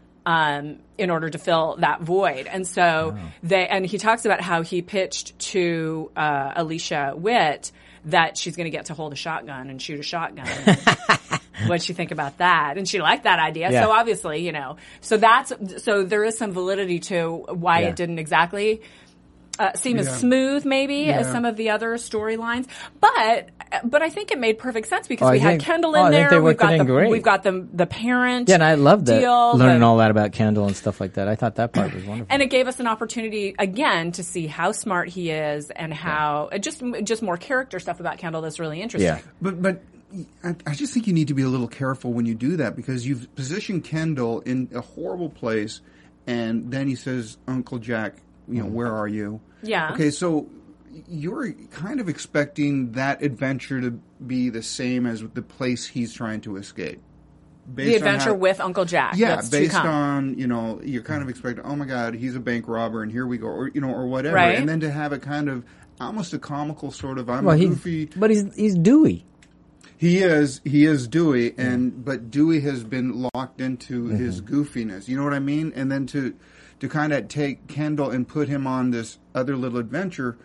[SPEAKER 6] in order to fill that void. And so he talks about how he pitched to Alicia Witt that she's going to get to hold a shotgun and shoot a shotgun. What'd she think about that? And she liked that idea. Yeah. So obviously, so there is some validity to why it didn't exactly seem as smooth maybe as some of the other storylines. But I think it made perfect sense because we had Kendall in there. We've got the parent.
[SPEAKER 5] Yeah, and I loved that.
[SPEAKER 6] Deal,
[SPEAKER 5] learning all that about Kendall and stuff like that. I thought that part was wonderful.
[SPEAKER 6] And it gave us an opportunity again to see how smart he is and how just more character stuff about Kendall that's really interesting.
[SPEAKER 7] Yeah. But I just think you need to be a little careful when you do that because you've positioned Kendall in a horrible place, and then he says, "Uncle Jack, where are you?"
[SPEAKER 6] Yeah.
[SPEAKER 7] Okay, so you're kind of expecting that adventure to be the same as the place he's trying to escape.
[SPEAKER 6] The adventure with Uncle Jack.
[SPEAKER 7] Yeah, based on, you're kind of expecting, oh my God, he's a bank robber and here we go, or whatever.
[SPEAKER 6] Right.
[SPEAKER 7] And then to have a kind of, almost a comical sort of,
[SPEAKER 5] goofy. But he's Dewey.
[SPEAKER 7] He is Dewey, but Dewey has been locked into his goofiness. You know what I mean? And then to kind of take Kendall and put him on this other little adventure,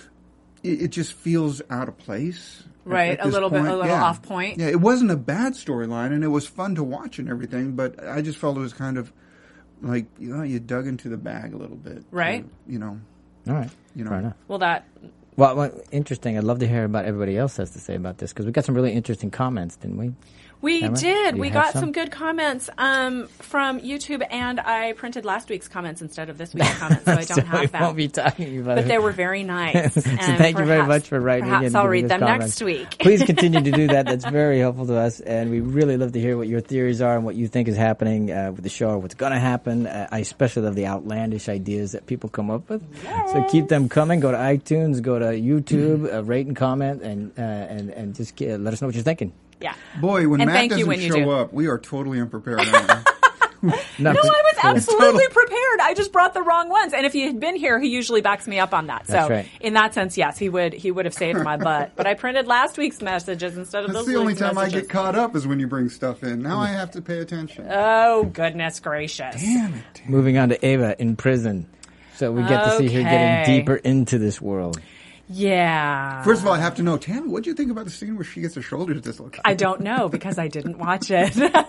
[SPEAKER 7] it just feels out of place.
[SPEAKER 6] Right, a little off point.
[SPEAKER 7] Yeah, it wasn't a bad storyline, and it was fun to watch and everything, but I just felt it was kind of like, you dug into the bag a little bit.
[SPEAKER 6] Right.
[SPEAKER 5] All right, fair enough.
[SPEAKER 6] Well,
[SPEAKER 5] interesting. I'd love to hear about everybody else has to say about this, because we got some really interesting comments, didn't we?
[SPEAKER 6] We did. We got some good comments from YouTube, and I printed last week's comments instead of this week's comments, so I don't have them.
[SPEAKER 5] We won't be talking about it.
[SPEAKER 6] But they were very nice.
[SPEAKER 5] So thank you very much for writing in.
[SPEAKER 6] Perhaps I'll read them
[SPEAKER 5] comments.
[SPEAKER 6] next week.
[SPEAKER 5] Please continue to do that. That's very helpful to us, and we really love to hear what your theories are and what you think is happening with the show or what's going to happen. I especially love the outlandish ideas that people come up with. Yay. So keep them coming. Go to iTunes, go to YouTube, rate and comment, and just let us know what you're thinking.
[SPEAKER 6] Yeah.
[SPEAKER 7] Boy, when Matt doesn't show up, we are totally unprepared.
[SPEAKER 6] No, I was absolutely prepared. I just brought the wrong ones. And if he had been here, he usually backs me up on that.
[SPEAKER 5] That's
[SPEAKER 6] so
[SPEAKER 5] right.
[SPEAKER 6] In that sense, yes, he would have saved my butt. But I printed last week's messages instead of this week's
[SPEAKER 7] That's the only time
[SPEAKER 6] messages.
[SPEAKER 7] I get caught up is when you bring stuff in. Now I have to pay attention.
[SPEAKER 6] Oh, goodness gracious.
[SPEAKER 7] Damn it.
[SPEAKER 5] Moving on to Ava in prison. So we get to see her getting deeper into this world.
[SPEAKER 6] Yeah.
[SPEAKER 7] First of all, I have to know, Tammy, what do you think about the scene where she gets her shoulders dislocated?
[SPEAKER 6] I don't know because I didn't watch it.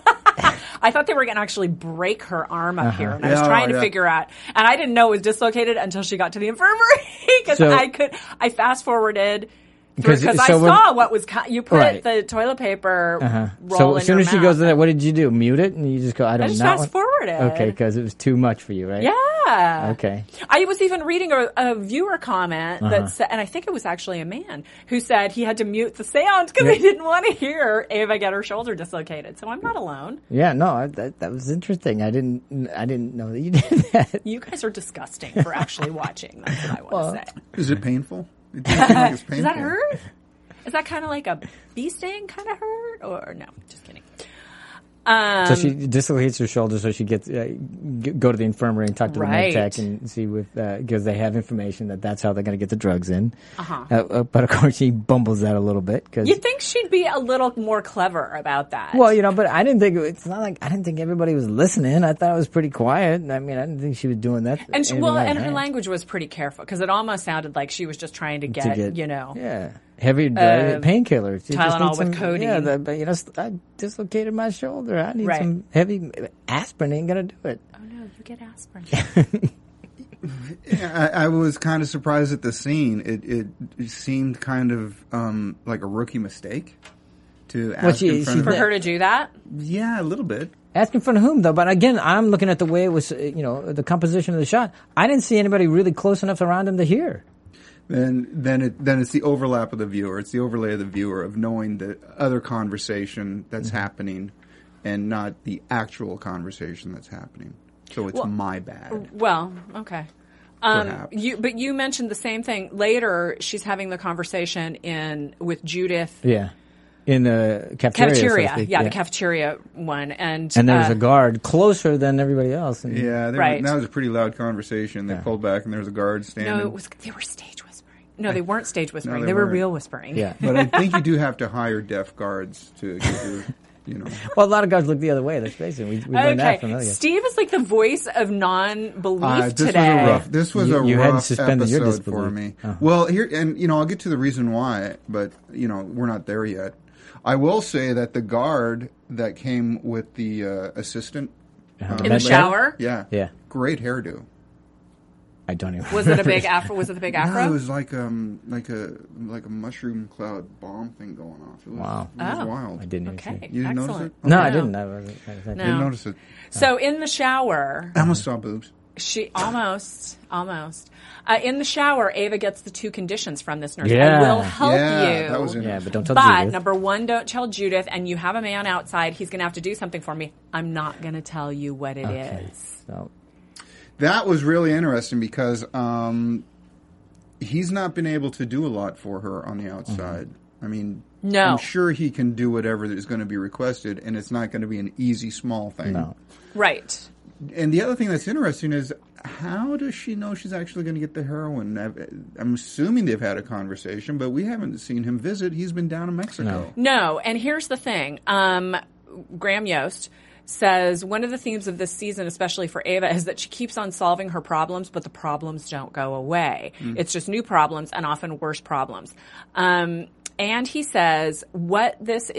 [SPEAKER 6] I thought they were going to actually break her arm up here, and I was trying to figure out, and I didn't know it was dislocated until she got to the infirmary because I fast forwarded Because I saw what was you put the toilet paper roll
[SPEAKER 5] So
[SPEAKER 6] in
[SPEAKER 5] as soon
[SPEAKER 6] your
[SPEAKER 5] as she
[SPEAKER 6] mouth.
[SPEAKER 5] goes to that, what did you do? Mute it, and you just go, I
[SPEAKER 6] just fast forwarded.
[SPEAKER 5] Okay, because it was too much for you, right?
[SPEAKER 6] Yeah.
[SPEAKER 5] Okay.
[SPEAKER 6] I was even reading a viewer comment that said, and I think it was actually a man who said he had to mute the sound because he didn't want to hear Ava get her shoulder dislocated. So I'm not alone.
[SPEAKER 5] Yeah, no, that was interesting. I didn't know that you did that.
[SPEAKER 6] You guys are disgusting for actually watching. That's what I want to say.
[SPEAKER 7] Is it painful? It doesn't seem like it's painful.
[SPEAKER 6] Does that hurt? Is that kind of like a bee sting kind of hurt? Or no, just kidding.
[SPEAKER 5] So she dislocates her shoulder, so she gets go to the infirmary and talk to the med tech and see because they have information that's how they're going to get the drugs in. But of course, she bumbles that a little bit. Cause,
[SPEAKER 6] you'd think she'd be a little more clever about that.
[SPEAKER 5] Well, but I didn't think it's not like I didn't think everybody was listening. I thought it was pretty quiet. I mean, I didn't think she was doing that.
[SPEAKER 6] And her language was pretty careful because it almost sounded like she was just trying to get
[SPEAKER 5] heavy painkillers,
[SPEAKER 6] Tylenol with codeine.
[SPEAKER 5] Yeah, I dislocated my shoulder. I need some heavy aspirin. Ain't gonna do it.
[SPEAKER 6] Oh no, you get aspirin.
[SPEAKER 7] I was kind of surprised at the scene. It seemed kind of like a rookie mistake to ask
[SPEAKER 6] for her to do that.
[SPEAKER 7] Yeah, a little bit.
[SPEAKER 5] Ask in front of whom, though? But again, I'm looking at the way it was, the composition of the shot. I didn't see anybody really close enough around him to hear.
[SPEAKER 7] Then it's the overlap of the viewer. It's the overlay of the viewer of knowing the other conversation that's happening and not the actual conversation that's happening. So it's my bad.
[SPEAKER 6] Well, okay. But you mentioned the same thing. Later, she's having the conversation with Judith.
[SPEAKER 5] Yeah. In the cafeteria.
[SPEAKER 6] The cafeteria one. And
[SPEAKER 5] there was a guard closer than everybody else. And
[SPEAKER 7] that was a pretty loud conversation. They pulled back and there was a guard standing.
[SPEAKER 6] No, they were stage whispering. No, they weren't stage whispering. No, they were real whispering.
[SPEAKER 5] Yeah.
[SPEAKER 7] But I think you do have to hire deaf guards to give you.
[SPEAKER 5] Well, a lot of guards look the other way. Let's face it. We learned that from other guys.
[SPEAKER 6] Steve is like the voice of non-belief today.
[SPEAKER 7] This was a rough episode for me. Well, here, and I'll get to the reason why, but we're not there yet. I will say that the guard that came with the assistant
[SPEAKER 6] in the shower,
[SPEAKER 7] great hairdo.
[SPEAKER 5] I don't even.
[SPEAKER 6] Was it a big afro? Was it the big afro?
[SPEAKER 7] No, it was like a mushroom cloud bomb thing going off. It was, it was wild.
[SPEAKER 5] I didn't.
[SPEAKER 6] Okay,
[SPEAKER 7] you didn't notice it?
[SPEAKER 5] No, I didn't. I
[SPEAKER 7] didn't notice it.
[SPEAKER 6] So in the shower,
[SPEAKER 7] I almost saw boobs.
[SPEAKER 6] She almost. In the shower, Ava gets the 2 conditions from this nurse.
[SPEAKER 5] Yeah.
[SPEAKER 6] I will help you.
[SPEAKER 7] That was
[SPEAKER 5] but don't tell Judith.
[SPEAKER 6] But number 1, don't tell Judith. And you have a man outside. He's going to have to do something for me. I'm not going to tell you what it is.
[SPEAKER 5] So.
[SPEAKER 7] That was really interesting because he's not been able to do a lot for her on the outside. I mean, I'm sure he can do whatever is going to be requested, and it's not going to be an easy, small thing.
[SPEAKER 5] No.
[SPEAKER 6] Right.
[SPEAKER 7] And the other thing that's interesting is how does she know she's actually going to get the heroin? I'm assuming they've had a conversation, but we haven't seen him visit. He's been down in Mexico.
[SPEAKER 6] No, and here's the thing. Graham Yost says one of the themes of this season, especially for Ava, is that she keeps on solving her problems, but the problems don't go away. It's just new problems and often worse problems. And he says what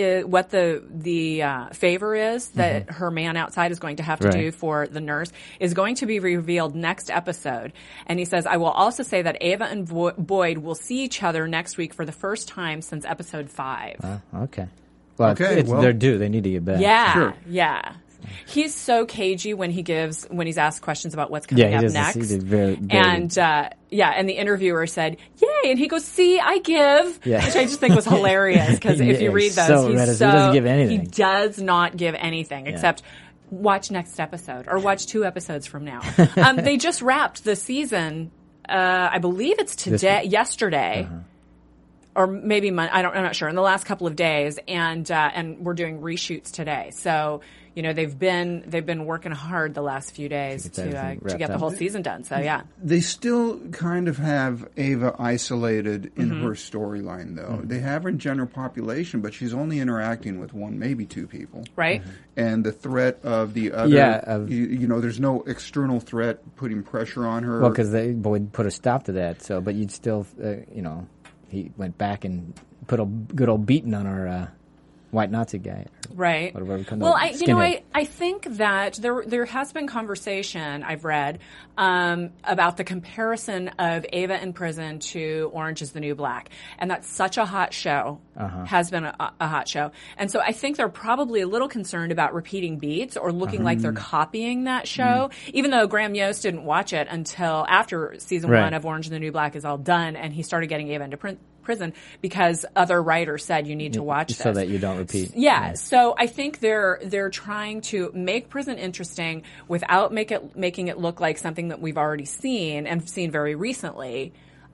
[SPEAKER 6] the favor is that her man outside is going to have to do for the nurse is going to be revealed next episode. And he says, I will also say that Ava and Boyd will see each other next week for the first time since episode 5.
[SPEAKER 5] Okay. Well, they're due. They need to get back.
[SPEAKER 6] Yeah,
[SPEAKER 7] sure.
[SPEAKER 6] Yeah. He's so cagey when he's asked questions about what's coming up next. And the interviewer said, "Yay!" And he goes, "See, I give," which I just think was hilarious because if you read those, he
[SPEAKER 5] doesn't give anything.
[SPEAKER 6] He does not give anything except watch next episode or watch 2 episodes from now. They just wrapped the season. I believe it's yesterday. Or maybe I'm not sure. In the last couple of days, and we're doing reshoots today. So they've been working hard the last few days to get the whole season done. So
[SPEAKER 7] they still kind of have Ava isolated in her storyline, though. They have her in general population, but she's only interacting with 1, maybe 2 people,
[SPEAKER 6] right?
[SPEAKER 7] And the threat of the other, there's no external threat putting pressure on her.
[SPEAKER 5] Well, because they would put a stop to that. So, but you'd still, he went back and put a good old beating on our white Nazi guy.
[SPEAKER 6] Right.
[SPEAKER 5] Whatever we call
[SPEAKER 6] well,
[SPEAKER 5] skinhead.
[SPEAKER 6] I think that there has been conversation I've read about the comparison of Ava in prison to Orange is the New Black, and that's such a hot show. Has been a hot show, and so I think they're probably a little concerned about repeating beats or looking like they're copying that show. Even though Graham Yost didn't watch it until after season 1 of Orange is the New Black is all done, and he started getting Ava into prison because other writers said you need to watch this
[SPEAKER 5] so that you don't repeat.
[SPEAKER 6] Yeah. So I think they're trying to make prison interesting without making it look like something that we've already seen and seen very recently.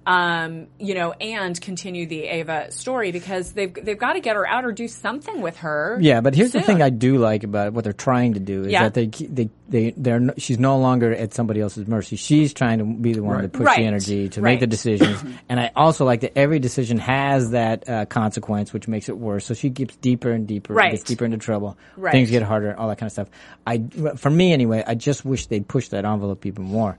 [SPEAKER 6] And continue the Ava story because they've got to get her out or do something with her.
[SPEAKER 5] Yeah, but here's
[SPEAKER 6] soon.
[SPEAKER 5] the thing I do like about it. What they're trying to do is that she's no longer at somebody else's mercy. She's trying to be the one to push the energy to make the decisions. And I also like that every decision has that consequence, which makes it worse. So she gets deeper and deeper, gets deeper into trouble. Things get harder, all that kind of stuff. For me anyway, I just wish they'd push that envelope even more.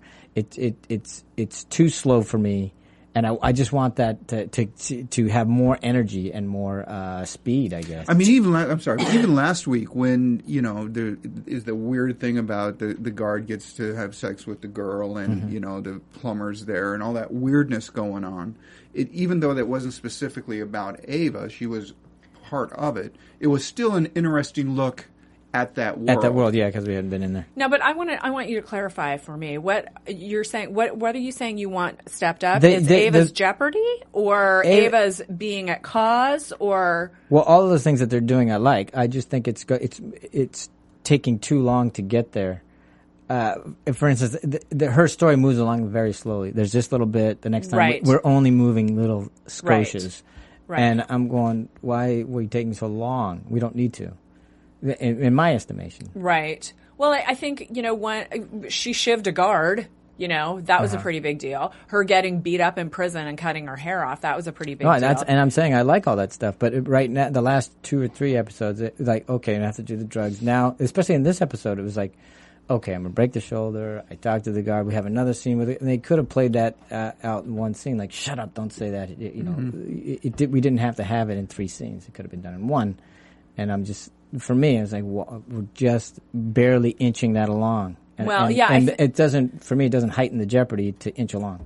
[SPEAKER 5] It's too slow for me. And I just want that to have more energy and more speed, I guess.
[SPEAKER 7] I mean, even last week when, there is the weird thing about the guard gets to have sex with the girl and, the plumber's there and all that weirdness going on. Even though that wasn't specifically about Ava, she was part of it. It was still an interesting look at that world.
[SPEAKER 5] At that world, yeah, because we hadn't been in there.
[SPEAKER 6] No, but I want you to clarify for me what you're saying. What are you saying you want stepped up? Is Ava's jeopardy or Ava's being at cause or?
[SPEAKER 5] Well, all of those things that they're doing, I like. I just think it's taking too long to get there. For instance, her story moves along very slowly. There's this little bit. The next time we're only moving little squishes, and I'm going, why are we taking so long? We don't need to. In my estimation.
[SPEAKER 6] Right. Well, I think, when she shivved a guard, that was a pretty big deal. Her getting beat up in prison and cutting her hair off, that was a pretty big deal.
[SPEAKER 5] And I'm saying I like all that stuff, but right now, the last 2 or 3 episodes, it's like, okay, I have to do the drugs. Now, especially in this episode, it was like, okay, I'm going to break the shoulder. I talked to the guard. We have another scene with it. And they could have played that out in one scene, like, shut up, don't say that. We didn't have to have it in 3 scenes. It could have been done in 1. And for me, it's like, we're just barely inching that along. And it doesn't, for me, it doesn't heighten the jeopardy to inch along.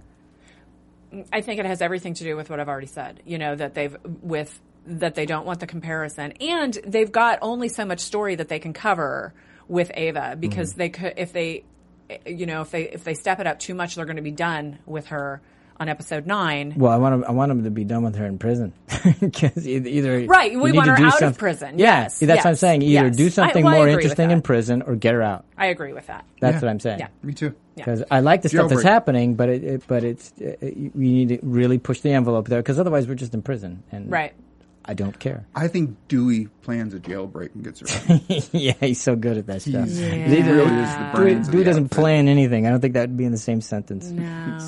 [SPEAKER 6] I think it has everything to do with what I've already said, that that they don't want the comparison. And they've got only so much story that they can cover with Ava because they could, if they step it up too much, they're going to be done with her on episode 9.
[SPEAKER 5] Well, I want them to be done with her in prison because either
[SPEAKER 6] we want her out of prison.
[SPEAKER 5] Yes, that's what I'm saying. Either do something more interesting in prison or get her out.
[SPEAKER 6] I agree with that.
[SPEAKER 5] That's what I'm saying.
[SPEAKER 6] Yeah,
[SPEAKER 7] me too.
[SPEAKER 5] Because I like the stuff that's happening, but we need to really push the envelope there because otherwise we're just in prison. And I don't care.
[SPEAKER 7] I think Dewey plans a jailbreak and gets her out.
[SPEAKER 5] Yeah, he's so good at that stuff.
[SPEAKER 7] Yeah. He really is the brains.
[SPEAKER 5] Dewey doesn't plan anything. I don't think that would be in the same sentence.
[SPEAKER 6] No.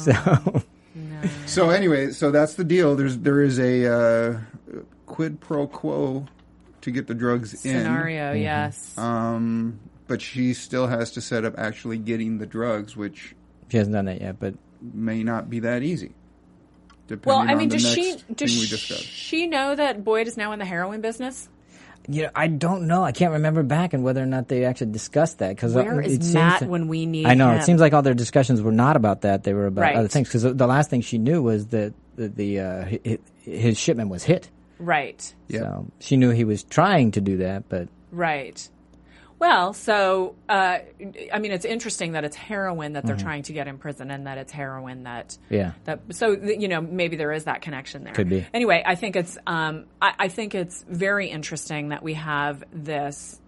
[SPEAKER 7] So anyway, that's the deal. There is a quid pro quo to get the drugs
[SPEAKER 6] scenario, yes.
[SPEAKER 7] But she still has to set up actually getting the drugs, which
[SPEAKER 5] she hasn't done that yet, but
[SPEAKER 7] may not be that easy.
[SPEAKER 6] Well, I mean, does she know that Boyd is now in the heroin business?
[SPEAKER 5] I don't know. I can't remember back and whether or not they actually discussed that. Cause
[SPEAKER 6] where is Matt when we need him?
[SPEAKER 5] I know. It seems like all their discussions were not about that. They were about other things. Because the last thing she knew was that his shipment was hit.
[SPEAKER 6] Right.
[SPEAKER 5] Yep. So she knew he was trying to do that, but...
[SPEAKER 6] Right. Well, so, it's interesting that it's heroin that they're trying to get in prison and that it's heroin maybe there is that connection there.
[SPEAKER 5] Could be.
[SPEAKER 6] Anyway, I think it's, I think it's very interesting that we have this,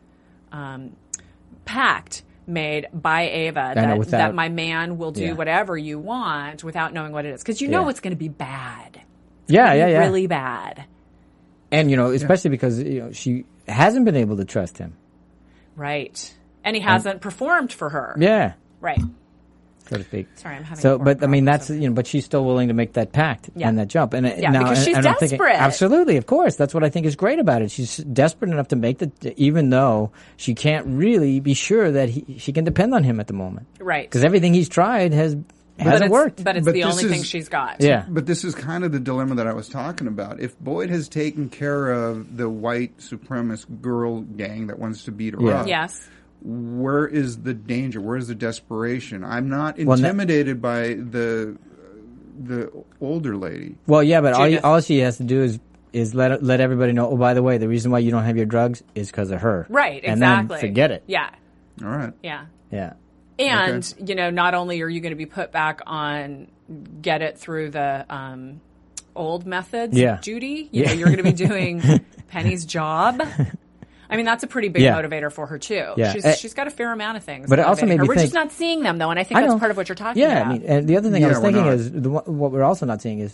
[SPEAKER 6] pact made by Ava that my man will do whatever you want without knowing what it is. Because it's going to be bad. It's really bad.
[SPEAKER 5] And, especially because, she hasn't been able to trust him.
[SPEAKER 6] Right. And he hasn't performed for her.
[SPEAKER 5] Yeah.
[SPEAKER 6] Right.
[SPEAKER 5] So to speak.
[SPEAKER 6] Sorry, I'm having
[SPEAKER 5] but she's still willing to make that pact and that jump. And
[SPEAKER 6] because she's desperate.
[SPEAKER 5] Absolutely, of course. That's what I think is great about it. She's desperate enough to make even though she can't really be sure that she can depend on him at the moment.
[SPEAKER 6] Right.
[SPEAKER 5] Because everything he's tried has hasn't worked.
[SPEAKER 6] But it's the only thing she's got.
[SPEAKER 5] Yeah.
[SPEAKER 7] But this is kind of the dilemma that I was talking about. If Boyd has taken care of the white supremacist girl gang that wants to beat her up,
[SPEAKER 6] yes,
[SPEAKER 7] where is the danger? Where is the desperation? I'm not intimidated by the older lady.
[SPEAKER 5] Well, yeah, but all she has to do is let everybody know, oh, by the way, the reason why you don't have your drugs is because of her.
[SPEAKER 6] Right,
[SPEAKER 5] and
[SPEAKER 6] exactly.
[SPEAKER 5] then forget it.
[SPEAKER 6] Yeah.
[SPEAKER 7] All right.
[SPEAKER 6] Yeah.
[SPEAKER 5] Yeah.
[SPEAKER 6] And, not only are you going to be put back on get it through the old methods, Judy, you're going to be doing Penny's job. I mean, that's a pretty big motivator for her, too.
[SPEAKER 5] Yeah.
[SPEAKER 6] She's got a fair amount of things.
[SPEAKER 5] But it also made me
[SPEAKER 6] We're
[SPEAKER 5] think,
[SPEAKER 6] just not seeing them, though, and I think that's part of what you're talking about.
[SPEAKER 5] Yeah, I mean, and the other thing I was thinking is, what we're also not seeing is,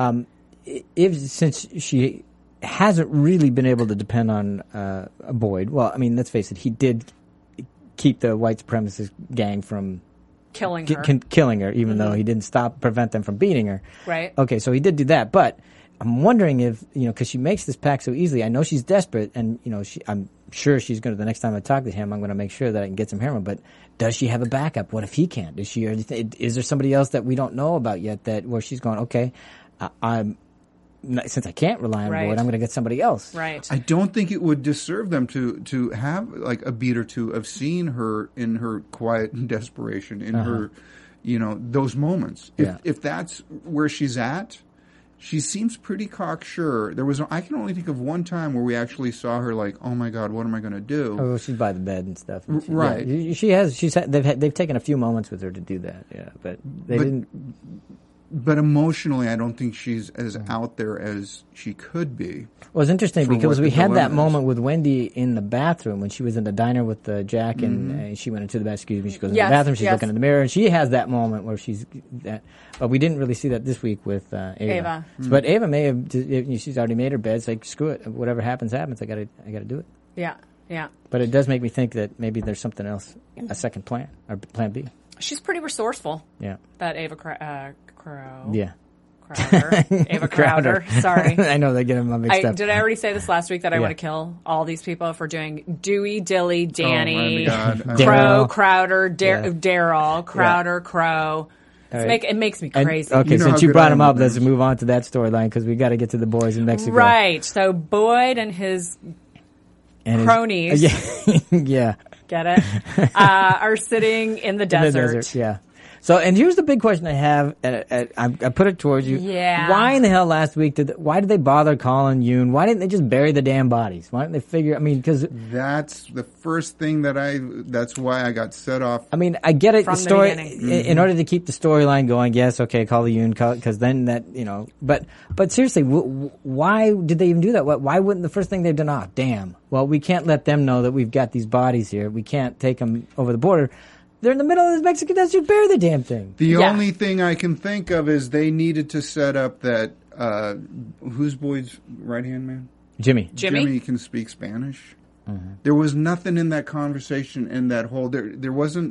[SPEAKER 5] since she hasn't really been able to depend on Boyd, well, I mean, let's face it, he did keep the white supremacist gang from
[SPEAKER 6] killing her,
[SPEAKER 5] even though he didn't prevent them from beating her.
[SPEAKER 6] Right.
[SPEAKER 5] Okay, so he did do that, but I'm wondering if, because she makes this pact so easily. I know she's desperate, and I'm sure she's going to. The next time I talk to him, I'm going to make sure that I can get some heroin. But does she have a backup? What if he can't? Does she? Is there somebody else that we don't know about yet where she's going? Okay, since I can't rely on Boyd, I'm going to get somebody else.
[SPEAKER 6] Right.
[SPEAKER 7] I don't think it would disserve them to have like a beat or two of seeing her in her quiet desperation, in her, those moments. If that's where she's at, she seems pretty cocksure. I can only think of one time where we actually saw her like, oh my God, what am I going to do?
[SPEAKER 5] Oh, she's by the bed and stuff.
[SPEAKER 7] Right.
[SPEAKER 5] Yeah, they've taken a few moments with her to do that. Yeah, but they didn't.
[SPEAKER 7] But emotionally, I don't think she's as out there as she could be.
[SPEAKER 5] Well, it's interesting because we had that moment with Wendy in the bathroom when she was in the diner with Jack, and she went into the bathroom. She goes in the bathroom. She's looking in the mirror, and she has that moment where she's that. But we didn't really see that this week with Ava. But Ava may have. She's already made her bed. It's like, screw it. Whatever happens, happens. I got to do it.
[SPEAKER 6] Yeah. Yeah.
[SPEAKER 5] But it does make me think that maybe there's something else, a second plan or plan B.
[SPEAKER 6] She's pretty resourceful.
[SPEAKER 5] Yeah.
[SPEAKER 6] That Ava Crow.
[SPEAKER 5] Yeah.
[SPEAKER 6] Crowder. Ava Crowder. Sorry.
[SPEAKER 5] I know they get them mixed up.
[SPEAKER 6] Did I already say this last week that I want to kill all these people for doing Dewey, Dilly, Danny, Crow, Crowder, Daryl, Crowder, Crow. It makes me crazy.
[SPEAKER 5] Okay, since you brought him up, let's move on to that storyline because we got to get to the boys in Mexico.
[SPEAKER 6] Right. So Boyd and his cronies.
[SPEAKER 5] Yeah.
[SPEAKER 6] Get it? Are sitting in the desert.
[SPEAKER 5] Yeah. So, and here's the big question I have, and I put it towards you.
[SPEAKER 6] Yeah.
[SPEAKER 5] Why in the hell last week why did they bother calling Yoon? Why didn't they just bury the damn bodies? Why didn't they figure, because...
[SPEAKER 7] That's the first thing that's why I got set off.
[SPEAKER 5] I mean, I get it,
[SPEAKER 6] from
[SPEAKER 5] the story,
[SPEAKER 6] the
[SPEAKER 5] in order to keep the storyline going, yes, okay, call the Yoon, because then that, but seriously, why did they even do that? Why wouldn't the first thing they've done, damn, well, we can't let them know that we've got these bodies here. We can't take them over the border. They're in the middle of this Mexican desert. Bury the damn thing.
[SPEAKER 7] The only thing I can think of is they needed to set up that who's Boyd's right-hand man?
[SPEAKER 5] Jimmy.
[SPEAKER 7] Jimmy can speak Spanish. Mm-hmm. There was nothing in that conversation in that whole. There wasn't.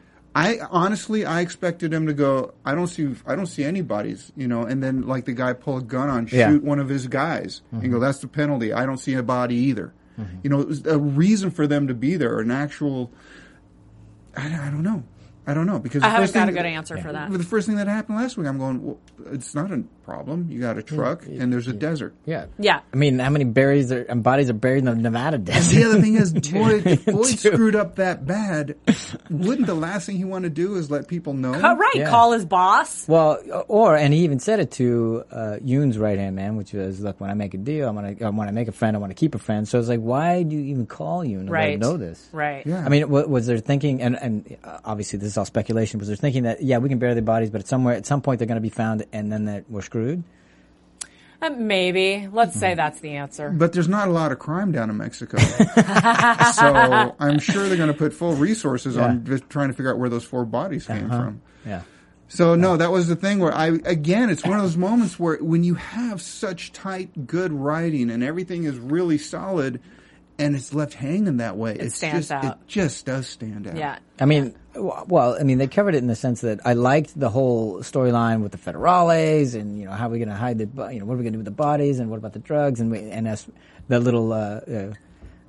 [SPEAKER 7] I expected him to go. I don't see any bodies, and then like the guy pull a gun shoot one of his guys and go. That's the penalty. I don't see a body either. Mm-hmm. It was a reason for them to be there. An actual. I don't know. Because
[SPEAKER 6] I haven't got a good answer for that.
[SPEAKER 7] The first thing that happened last week, I'm going, well, it's not a problem. You got a truck and there's a desert.
[SPEAKER 5] Yeah.
[SPEAKER 6] Yeah.
[SPEAKER 5] I mean, how many bodies are buried in the Nevada desert?
[SPEAKER 7] And the other thing is, if Boyd screwed up that bad, wouldn't the last thing he want to do is let people know?
[SPEAKER 6] Right. Yeah. Call his boss.
[SPEAKER 5] Well, and he even said it to Yoon's right-hand man, which was, look, when I make a deal, when I make a friend, I want to keep a friend. So it's like, why do you even call Yoon and let him know this?
[SPEAKER 6] Right.
[SPEAKER 7] Yeah.
[SPEAKER 5] I mean, was there thinking, and obviously this is all speculation, was there thinking that, we can bury the bodies, but at some point they're going to be found and then that we're screwed?
[SPEAKER 6] Maybe. Let's say that's the answer.
[SPEAKER 7] But there's not a lot of crime down in Mexico. So I'm sure they're going to put full resources on just trying to figure out where those 4 bodies came from.
[SPEAKER 5] Yeah.
[SPEAKER 7] So, no, that was the thing where it's one of those moments where when you have such tight, good writing and everything is really solid and it's left hanging that way,
[SPEAKER 6] it stands out.
[SPEAKER 7] It just does stand out.
[SPEAKER 6] Yeah.
[SPEAKER 5] I mean, they covered it in the sense that I liked the whole storyline with the federales and, how are we going to hide what are we going to do with the bodies and what about the drugs and as the little,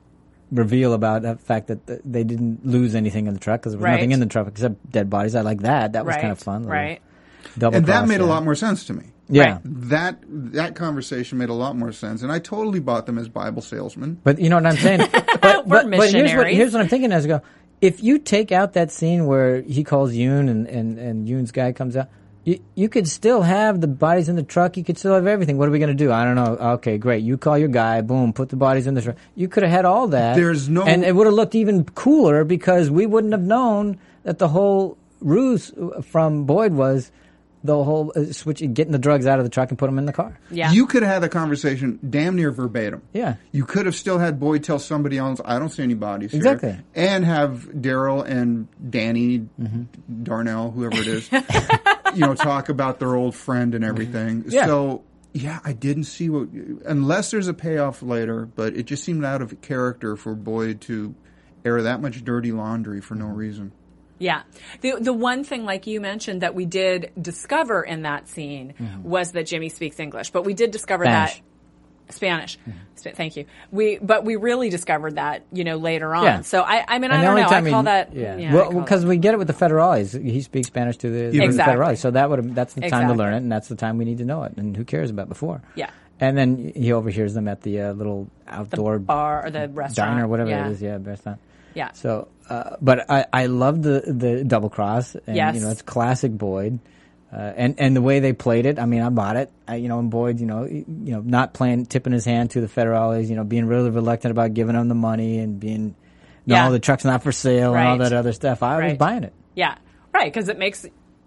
[SPEAKER 5] reveal about the fact that they didn't lose anything in the truck because there was
[SPEAKER 6] Right.
[SPEAKER 5] nothing in the truck except dead bodies. I like that. That was
[SPEAKER 6] Right.
[SPEAKER 5] kind of fun.
[SPEAKER 6] Right.
[SPEAKER 5] Double
[SPEAKER 7] And that
[SPEAKER 5] cross,
[SPEAKER 7] made a
[SPEAKER 5] yeah.
[SPEAKER 7] lot more sense to me.
[SPEAKER 5] Yeah.
[SPEAKER 6] Right.
[SPEAKER 7] That conversation made a lot more sense, and I totally bought them as Bible salesmen.
[SPEAKER 5] But you know what I'm saying? But here's
[SPEAKER 6] missionaries.
[SPEAKER 5] what I'm thinking as I go. If you take out that scene where he calls Yoon and Yoon's guy comes out, you could still have the bodies in the truck. You could still have everything. What are we going to do? I don't know. Okay, great. You call your guy. Boom. Put the bodies in the truck. You could have had all that. And it would have looked even cooler because we wouldn't have known that the whole ruse from Boyd was the whole getting the drugs out of the truck and put them in the car.
[SPEAKER 6] Yeah.
[SPEAKER 7] You could have had the conversation damn near verbatim.
[SPEAKER 5] Yeah.
[SPEAKER 7] You could have still had Boyd tell somebody else, I don't see any bodies here.
[SPEAKER 5] Exactly.
[SPEAKER 7] And have Daryl and Danny, Darnell, whoever it is, talk about their old friend and everything.
[SPEAKER 5] Yeah.
[SPEAKER 7] So, yeah, I didn't see unless there's a payoff later, but it just seemed out of character for Boyd to air that much dirty laundry for no reason.
[SPEAKER 6] Yeah. The one thing, like you mentioned, that we did discover in that scene was that Jimmy speaks English. But we did discover Spanish. Thank you. But we really discovered that, later on.
[SPEAKER 5] Yeah.
[SPEAKER 6] So, I mean, I don't know. I call that...
[SPEAKER 5] Yeah. Well, because we get it with the Federales. He speaks Spanish to the Federales. So that's the time to learn it, and that's the time we need to know it. And who cares about before?
[SPEAKER 6] Yeah.
[SPEAKER 5] And then he overhears them at the little outdoor...
[SPEAKER 6] The bar or the restaurant.
[SPEAKER 5] Diner, whatever it is. Yeah, restaurant.
[SPEAKER 6] Yeah.
[SPEAKER 5] So, but I love the double cross, and
[SPEAKER 6] yes.
[SPEAKER 5] It's classic Boyd, and the way they played it. I mean, I bought it. And Boyd, not tipping his hand to the Federales, being really reluctant about giving them the money and being, no, the truck's not for sale and all that other stuff. I was buying it.
[SPEAKER 6] Yeah, right, because it makes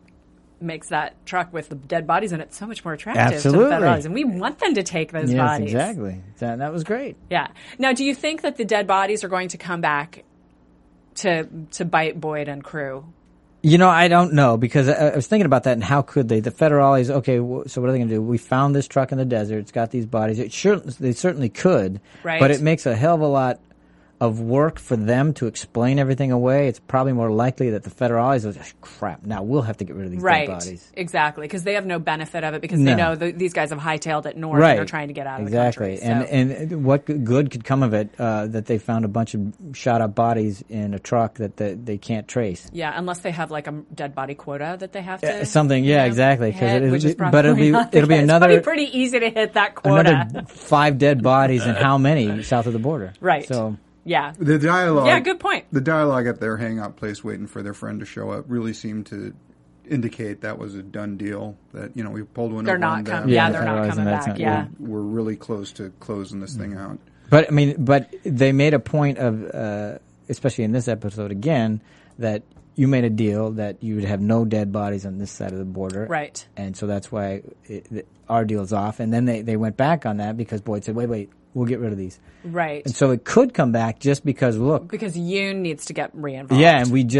[SPEAKER 6] that truck with the dead bodies in it so much more attractive
[SPEAKER 5] Absolutely.
[SPEAKER 6] to the Federales, and we want them to take those bodies.
[SPEAKER 5] Yes, exactly. That was great.
[SPEAKER 6] Yeah. Now, do you think that the dead bodies are going to come back to bite Boyd and crew?
[SPEAKER 5] I don't know, because I was thinking about that, and how could they? The Federales, okay, so what are they going to do? We found this truck in the desert. It's got these bodies. They certainly could,
[SPEAKER 6] right.
[SPEAKER 5] But it makes a hell of a lot of work for them to explain everything away. It's probably more likely that the Federales was, crap, now we'll have to get rid of these dead bodies.
[SPEAKER 6] Exactly, because they have no benefit of it, because they know these guys have hightailed it north and they're trying to get out of the country. So.
[SPEAKER 5] And what good could come of it that they found a bunch of shot up bodies in a truck that they can't trace?
[SPEAKER 6] Yeah, unless they have like a dead body quota that they have to
[SPEAKER 5] something. Yeah, exactly.
[SPEAKER 6] But it'll be
[SPEAKER 5] another
[SPEAKER 6] pretty easy to hit that quota.
[SPEAKER 5] Another 5 dead bodies, and how many south of the border?
[SPEAKER 6] Right.
[SPEAKER 5] So.
[SPEAKER 6] Yeah.
[SPEAKER 7] The dialogue.
[SPEAKER 6] Yeah, good point.
[SPEAKER 7] The dialogue at their hangout place waiting for their friend to show up really seemed to indicate that was a done deal. That, we pulled one over on them.
[SPEAKER 6] They're not coming back. Yeah.
[SPEAKER 7] We're really close to closing this thing out.
[SPEAKER 5] But, they made a point of, especially in this episode again, that you made a deal that you would have no dead bodies on this side of the border.
[SPEAKER 6] Right.
[SPEAKER 5] And so that's why our deal's off. And then they went back on that because Boyd said, wait, we'll get rid of these.
[SPEAKER 6] Right.
[SPEAKER 5] And so it could come back just because, look.
[SPEAKER 6] Because Yoon needs to get re-involved.
[SPEAKER 5] Yeah, and we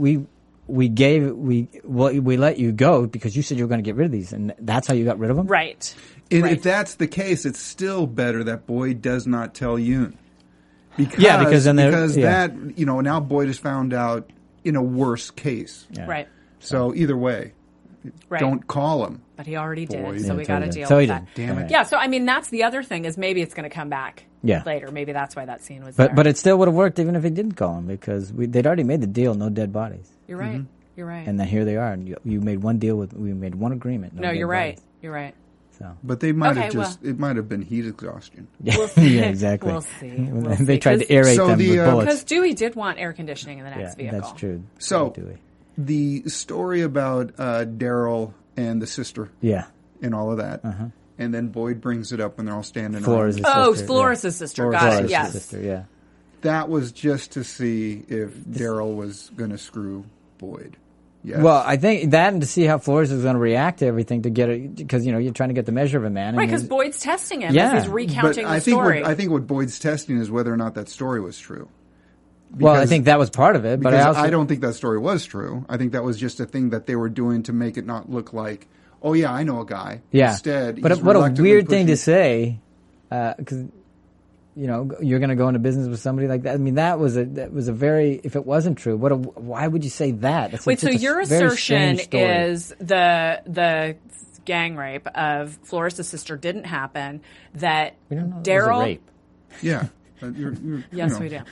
[SPEAKER 5] let you go because you said you were going to get rid of these, and that's how you got rid of them?
[SPEAKER 6] Right.
[SPEAKER 7] And if that's the case, it's still better that Boyd does not tell Yoon.
[SPEAKER 5] Because
[SPEAKER 7] now Boyd has found out in a worse case.
[SPEAKER 5] Yeah.
[SPEAKER 6] Right.
[SPEAKER 7] So either way, don't call him.
[SPEAKER 6] But he already did,
[SPEAKER 7] Boyd.
[SPEAKER 6] so we got to deal
[SPEAKER 5] with
[SPEAKER 6] that.
[SPEAKER 7] Damn it.
[SPEAKER 6] Yeah, so that's the other thing is maybe it's going to come back later. Maybe that's why that scene was there.
[SPEAKER 5] But it still would have worked even if he didn't call him because they'd already made the deal, no dead bodies.
[SPEAKER 6] You're right. Mm-hmm. You're right.
[SPEAKER 5] And then here they are, and you made one deal we made one agreement.
[SPEAKER 6] No, you're right. You're right.
[SPEAKER 5] So.
[SPEAKER 7] But they might have it might have been heat exhaustion.
[SPEAKER 6] We'll see.
[SPEAKER 5] Yeah, exactly.
[SPEAKER 6] We'll see.
[SPEAKER 5] They tried to aerate them with bullets.
[SPEAKER 6] Because Dewey did want air conditioning in the next vehicle.
[SPEAKER 5] That's true.
[SPEAKER 7] So the story about Daryl and the sister.
[SPEAKER 5] Yeah.
[SPEAKER 7] And all of that. Uh-huh. And then Boyd brings it up when they're all standing
[SPEAKER 5] Flores'
[SPEAKER 7] around.
[SPEAKER 5] sister.
[SPEAKER 6] Flores' sister. Got it. Yes.
[SPEAKER 5] Sister, yeah.
[SPEAKER 7] That was just to see if Daryl was going to screw Boyd. Yes.
[SPEAKER 5] Well, I think that and to see how Flores is going to react to everything to get it, because, you're trying to get the measure of a man.
[SPEAKER 6] Right, because Boyd's testing him as he's recounting the story.
[SPEAKER 7] I think what Boyd's testing is whether or not that story was true.
[SPEAKER 5] Well, I think that was part of it, but
[SPEAKER 7] I don't think that story was true. I think that was just a thing that they were doing to make it not look like, oh yeah, I know a guy.
[SPEAKER 5] Yeah.
[SPEAKER 7] Instead,
[SPEAKER 5] but what a weird thing to say, because you're going to go into business with somebody like that. I mean, that was a very, if it wasn't true, why would you say that?
[SPEAKER 6] Wait, so your assertion is the gang rape of Flores' sister didn't happen, that
[SPEAKER 5] we don't know
[SPEAKER 6] Daryl...
[SPEAKER 5] it was a rape.
[SPEAKER 7] Yeah.
[SPEAKER 6] Yes, we do.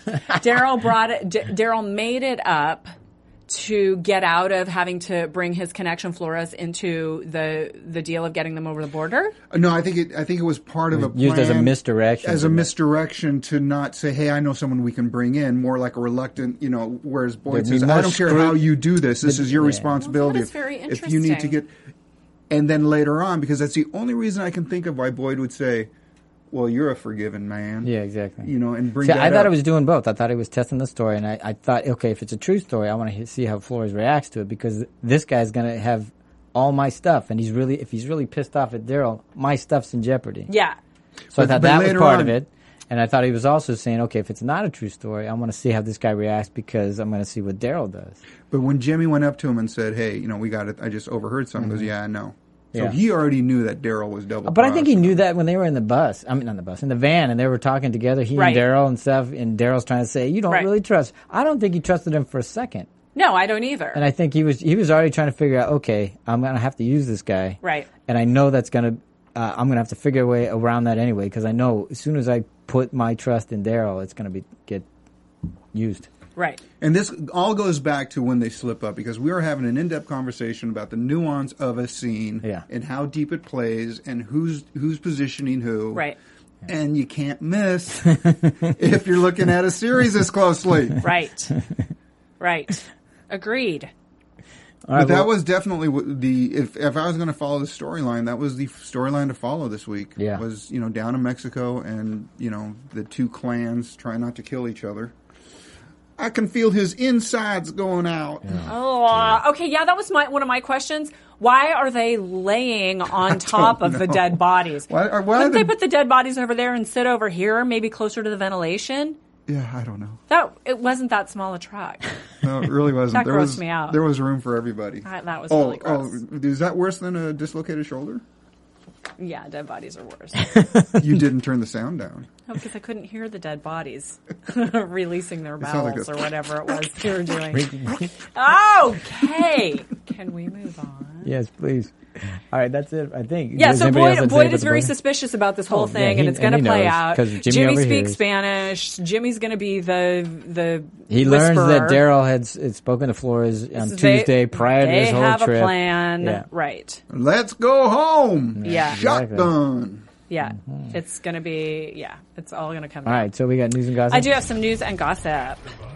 [SPEAKER 6] Daryl made it up to get out of having to bring his connection Flores into the deal of getting them over the border.
[SPEAKER 7] No, I think it was part of a plan.
[SPEAKER 5] Used as a misdirection.
[SPEAKER 7] As a misdirection to not say, hey, I know someone we can bring in. More like a reluctant, whereas Boyd says, I don't care how you do this. This is your responsibility.
[SPEAKER 6] Well, that is very interesting.
[SPEAKER 7] If you need to get... And then later on, because that's the only reason I can think of why Boyd would say, well, you're a forgiven man.
[SPEAKER 5] Yeah, exactly.
[SPEAKER 7] And bring
[SPEAKER 5] See,
[SPEAKER 7] that
[SPEAKER 5] I thought
[SPEAKER 7] up.
[SPEAKER 5] it was doing both. I thought he was testing the story, and I thought, okay, if it's a true story, I want to see how Flores reacts to it, because this guy's going to have all my stuff, and if he's really pissed off at Daryl, my stuff's in jeopardy.
[SPEAKER 6] Yeah.
[SPEAKER 5] So I thought that was part of it, and I thought he was also saying, okay, if it's not a true story, I want to see how this guy reacts, because I'm going to see what Daryl does.
[SPEAKER 7] But when Jimmy went up to him and said, hey, we got it, I just overheard something, he goes, yeah, I know. So he already knew that Daryl was double.
[SPEAKER 5] But I think he knew that when they were in the bus. I mean, not the bus, in the van, and they were talking together, he and Daryl and stuff, and Daryl's trying to say, you don't really trust. I don't think he trusted him for a second.
[SPEAKER 6] No, I don't either.
[SPEAKER 5] And I think he was already trying to figure out, okay, I'm going to have to use this guy.
[SPEAKER 6] Right.
[SPEAKER 5] And I know that's going to, I'm going to have to figure a way around that anyway, because I know as soon as I put my trust in Daryl, it's going to get used.
[SPEAKER 6] Right.
[SPEAKER 7] And this all goes back to when they slip up, because we were having an in-depth conversation about the nuance of a scene and how deep it plays and who's positioning who.
[SPEAKER 6] Right.
[SPEAKER 7] And you can't miss if you're looking at a series this closely.
[SPEAKER 6] Right. Right. Agreed.
[SPEAKER 7] But that was definitely if I was going to follow the storyline, that was the storyline to follow this week.
[SPEAKER 5] Yeah.
[SPEAKER 7] Was, down in Mexico and, the two clans trying not to kill each other. I can feel his insides going out.
[SPEAKER 5] Yeah.
[SPEAKER 6] Oh, okay. Yeah, that was one of my questions. Why are they laying on top of the dead bodies? Couldn't they put the dead bodies over there and sit over here, maybe closer to the ventilation?
[SPEAKER 7] Yeah, I don't know.
[SPEAKER 6] It wasn't that small a truck.
[SPEAKER 7] No, it really wasn't.
[SPEAKER 6] That grossed me out.
[SPEAKER 7] There was room for everybody.
[SPEAKER 6] That was really gross.
[SPEAKER 7] Is that worse than a dislocated shoulder?
[SPEAKER 6] Yeah, dead bodies are worse.
[SPEAKER 7] You didn't turn the sound down.
[SPEAKER 6] No, because I couldn't hear the dead bodies releasing their bowels or whatever it was they were doing. Okay. Can we move on?
[SPEAKER 5] Yes, please. All right, that's it, I think.
[SPEAKER 6] Yeah, so Boyd is very suspicious about this whole thing, and it's going to play out. Jimmy speaks Spanish. Jimmy's going to be the
[SPEAKER 5] He
[SPEAKER 6] whisperer.
[SPEAKER 5] learns that Daryl had spoken to Flores on Tuesday prior to his whole trip.
[SPEAKER 6] They have a plan. Yeah. Right.
[SPEAKER 7] Let's go home.
[SPEAKER 6] Yeah.
[SPEAKER 7] Shotgun.
[SPEAKER 6] Yeah. It's going to be, it's all going to come
[SPEAKER 5] All right, so we got news and gossip?
[SPEAKER 6] I do have some news and gossip.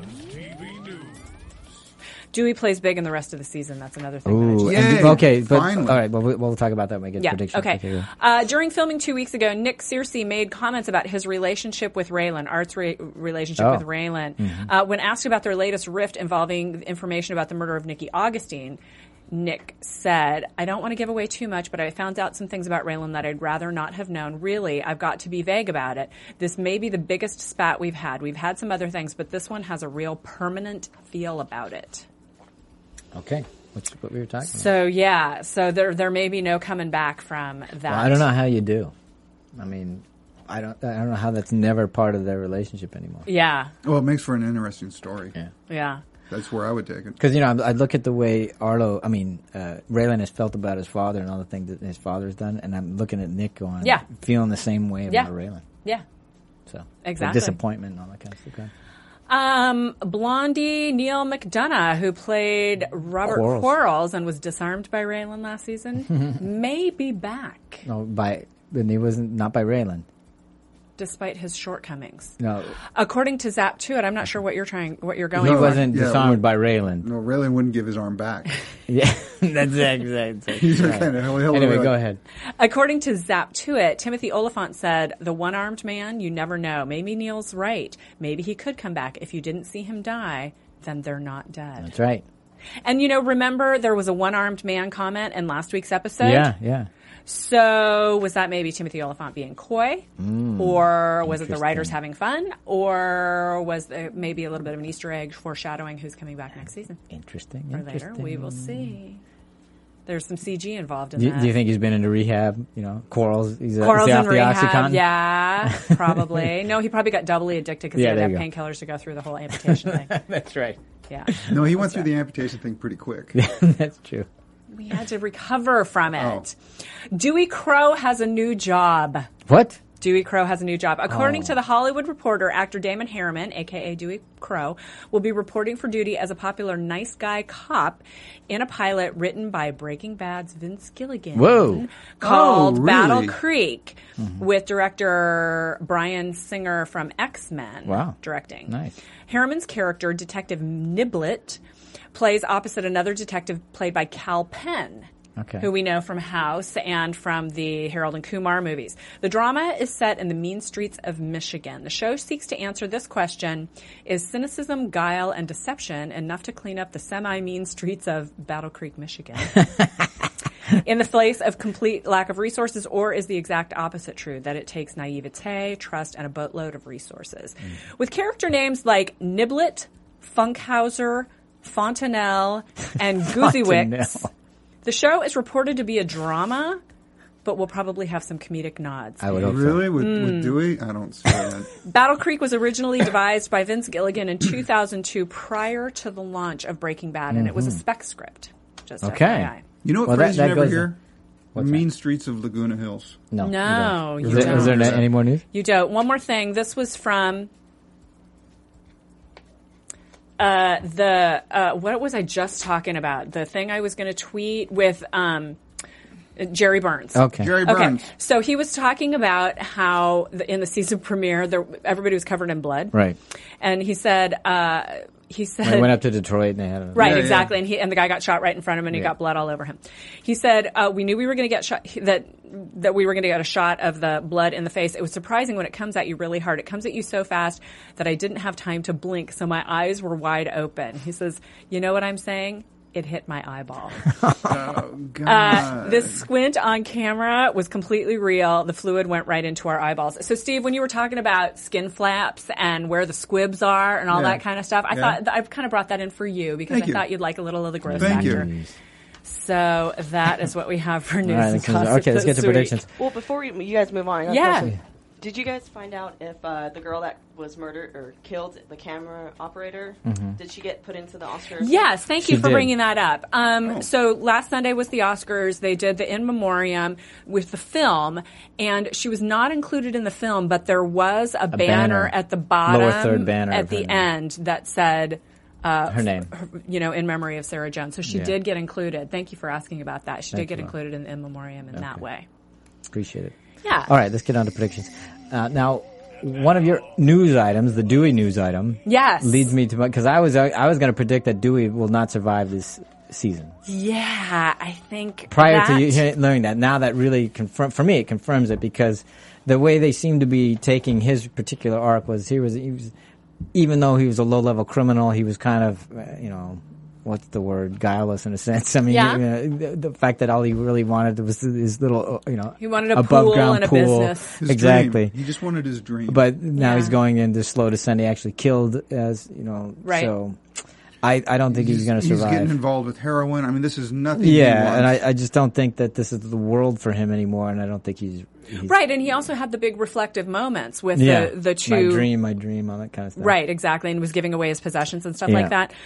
[SPEAKER 6] Dewey plays big in the rest of the season. That's another thing.
[SPEAKER 5] Ooh, okay, but finally. All right, well, we'll talk about that when we get to predictions.
[SPEAKER 6] Okay. During filming 2 weeks ago, Nick Searcy made comments about his relationship with Raylan, Art's relationship with Raylan. Mm-hmm. When asked about their latest rift involving information about the murder of Nikki Augustine, Nick said, I don't want to give away too much, but I found out some things about Raylan that I'd rather not have known. Really, I've got to be vague about it. This may be the biggest spat we've had. We've had some other things, but this one has a real permanent feel about it.
[SPEAKER 5] Okay, what's what we were talking about.
[SPEAKER 6] So there may be no coming back from that.
[SPEAKER 5] Well, I don't know how you do. I mean, I don't know how that's never part of their relationship anymore.
[SPEAKER 6] Yeah.
[SPEAKER 7] Well, it makes for an interesting story.
[SPEAKER 6] Yeah.
[SPEAKER 7] That's where I would take it.
[SPEAKER 5] Because, I look at the way Raylan has felt about his father and all the things that his father's done, and I'm looking at Nick going, feeling the same way about Raylan.
[SPEAKER 6] Yeah.
[SPEAKER 5] So,
[SPEAKER 6] exactly.
[SPEAKER 5] Disappointment and all that kind of stuff.
[SPEAKER 6] Blondie Neil McDonough, who played Robert Quarles and was disarmed by Raylan last season, may be back.
[SPEAKER 5] No, he wasn't, not by Raylan.
[SPEAKER 6] Despite his shortcomings.
[SPEAKER 5] No.
[SPEAKER 6] According to Zap Tuit, I'm not sure what you're going
[SPEAKER 5] He wasn't disarmed by Raylan.
[SPEAKER 7] No, Raylan wouldn't give his arm back.
[SPEAKER 5] Yeah, that's exactly.
[SPEAKER 7] He's kind of
[SPEAKER 5] anyway, go ahead.
[SPEAKER 6] According to Zap Tuit, Timothy Oliphant said, the one-armed man, you never know. Maybe Neil's right. Maybe he could come back. If you didn't see him die, then they're not dead.
[SPEAKER 5] That's right.
[SPEAKER 6] And, remember there was a one-armed man comment in last week's episode?
[SPEAKER 5] Yeah.
[SPEAKER 6] So was that maybe Timothy Oliphant being coy? Or was it the writers having fun? Or was there maybe a little bit of an Easter egg foreshadowing who's coming back next season?
[SPEAKER 5] Interesting.
[SPEAKER 6] Or later, we will see. There's some CG involved in that.
[SPEAKER 5] Do you think he's been into rehab? Quarles, he's
[SPEAKER 6] Quarles
[SPEAKER 5] off
[SPEAKER 6] in
[SPEAKER 5] the
[SPEAKER 6] rehab,
[SPEAKER 5] Oxycontin?
[SPEAKER 6] Yeah, probably. No, he probably got doubly addicted because he had to have painkillers to go through the whole amputation thing.
[SPEAKER 5] That's right.
[SPEAKER 6] Yeah.
[SPEAKER 7] No, he went through the amputation thing pretty quick.
[SPEAKER 5] That's true.
[SPEAKER 6] We had to recover from it. Dewey Crow has a new job.
[SPEAKER 5] What?
[SPEAKER 6] Dewey Crowe has a new job. According to The Hollywood Reporter, actor Damon Harriman, a.k.a. Dewey Crowe, will be reporting for duty as a popular nice guy cop in a pilot written by Breaking Bad's Vince Gilligan.
[SPEAKER 5] Whoa.
[SPEAKER 6] Called
[SPEAKER 7] really?
[SPEAKER 6] Battle Creek, with director Bryan Singer from X-Men directing.
[SPEAKER 5] Nice.
[SPEAKER 6] Harriman's character, Detective Niblet, plays opposite another detective played by Cal Penn.
[SPEAKER 5] Okay.
[SPEAKER 6] Who we know from House and from the Harold and Kumar movies. The drama is set in the mean streets of Michigan. The show seeks to answer this question: is cynicism, guile, and deception enough to clean up the semi-mean streets of Battle Creek, Michigan? In the face of complete lack of resources, or is the exact opposite true, that it takes naivete, trust, and a boatload of resources? With character names like Niblet, Funkhauser, Fontanelle, and Goosewicks, the show is reported to be a drama, but will probably have some comedic nods.
[SPEAKER 5] I would hope
[SPEAKER 7] Really?
[SPEAKER 5] so.
[SPEAKER 7] With Dewey? I don't see that.
[SPEAKER 6] Battle Creek was originally devised by Vince Gilligan in 2002 prior to the launch of Breaking Bad, and it was a spec script. Just
[SPEAKER 5] Okay.
[SPEAKER 6] FYI.
[SPEAKER 7] You know what
[SPEAKER 5] Well,
[SPEAKER 7] phrase
[SPEAKER 5] that
[SPEAKER 7] you never
[SPEAKER 5] goes
[SPEAKER 7] hear? The
[SPEAKER 5] What's
[SPEAKER 7] mean streets of Laguna Hills.
[SPEAKER 5] No.
[SPEAKER 6] No,
[SPEAKER 5] you
[SPEAKER 6] you
[SPEAKER 5] don't.
[SPEAKER 6] don't.
[SPEAKER 5] Is there any more news?
[SPEAKER 6] You don't. One more thing. This was from what was I just talking about? The thing I was going to tweet with Jerry Burns.
[SPEAKER 5] Okay.
[SPEAKER 7] Jerry Burns.
[SPEAKER 6] Okay, so he was talking about how in the season premiere, everybody was covered in blood.
[SPEAKER 5] Right.
[SPEAKER 6] And he said,
[SPEAKER 5] When I went up to Detroit and they had a...
[SPEAKER 6] right,
[SPEAKER 7] Yeah,
[SPEAKER 6] exactly. And the guy got shot right in front of him, and he got blood all over him. He said, we knew we were going to get shot, that we were going to get a shot of the blood in the face. It was surprising when it comes at you really hard. It comes at you so fast that I didn't have time to blink, so my eyes were wide open. He says, you know what I'm saying? It hit my eyeball.
[SPEAKER 7] Oh, God.
[SPEAKER 6] This squint on camera was completely real. The fluid went right into our eyeballs. So, Steve, when you were talking about skin flaps and where the squibs are and all that kind of stuff, I thought I kind of brought that in for you because I thought you'd like a little of the gross
[SPEAKER 7] Thank
[SPEAKER 6] factor.
[SPEAKER 7] you.
[SPEAKER 6] So that is what we have for news
[SPEAKER 5] All right,
[SPEAKER 6] and gossip
[SPEAKER 5] okay, let's get
[SPEAKER 6] this
[SPEAKER 5] to
[SPEAKER 6] week.
[SPEAKER 5] predictions.
[SPEAKER 8] Well, before you guys move on, I got a
[SPEAKER 6] Yeah.
[SPEAKER 8] question. Did you guys find out if the girl that was murdered or killed, the camera operator, did she get put into the Oscars?
[SPEAKER 6] Yes, thank you
[SPEAKER 5] She
[SPEAKER 6] for
[SPEAKER 5] did.
[SPEAKER 6] bringing that up. So last Sunday was the Oscars. They did the in memoriam with the film, and she was not included in the film, but there was a banner at the bottom,
[SPEAKER 5] Lower third banner
[SPEAKER 6] at
[SPEAKER 5] of her
[SPEAKER 6] the
[SPEAKER 5] name.
[SPEAKER 6] end that said
[SPEAKER 5] Her name.
[SPEAKER 6] in memory of Sarah Jones. So she
[SPEAKER 5] Yeah.
[SPEAKER 6] did get included. Thank you for asking about that. She
[SPEAKER 5] Thank
[SPEAKER 6] did get
[SPEAKER 5] you.
[SPEAKER 6] included in the in memoriam in that way.
[SPEAKER 5] Appreciate it.
[SPEAKER 6] Yeah.
[SPEAKER 5] All right, let's get on to predictions. Now, one of your news items, the Dewey news item,
[SPEAKER 6] Yes.
[SPEAKER 5] leads me to because I was going to predict that Dewey will not survive this season.
[SPEAKER 6] Yeah, I think
[SPEAKER 5] Prior
[SPEAKER 6] that,
[SPEAKER 5] to you learning that, now that really for me it confirms it because the way they seem to be taking his particular arc was he was even though he was a low level criminal, he was kind of what's the word, guileless in a sense. I mean, the fact that all he really wanted was his little,
[SPEAKER 6] he wanted a
[SPEAKER 5] above
[SPEAKER 6] pool
[SPEAKER 5] ground
[SPEAKER 6] and a
[SPEAKER 5] pool.
[SPEAKER 6] business.
[SPEAKER 7] His
[SPEAKER 5] Exactly.
[SPEAKER 7] dream. He just wanted his dream.
[SPEAKER 5] But now
[SPEAKER 6] Yeah.
[SPEAKER 5] he's going into slow descent. He actually killed, as
[SPEAKER 6] Right.
[SPEAKER 5] So I don't think he's going to
[SPEAKER 7] He's getting
[SPEAKER 5] survive.
[SPEAKER 7] involved with heroin. I mean, this is nothing.
[SPEAKER 5] Yeah,
[SPEAKER 7] he
[SPEAKER 5] and
[SPEAKER 7] wants.
[SPEAKER 5] I just don't think that this is the world for him anymore. And I don't think he's
[SPEAKER 6] Right, and he also had the big reflective moments with
[SPEAKER 5] yeah,
[SPEAKER 6] the two.
[SPEAKER 5] my dream, all that kind of stuff.
[SPEAKER 6] Right, exactly, and was giving away his possessions and stuff
[SPEAKER 5] Yeah.
[SPEAKER 6] like that.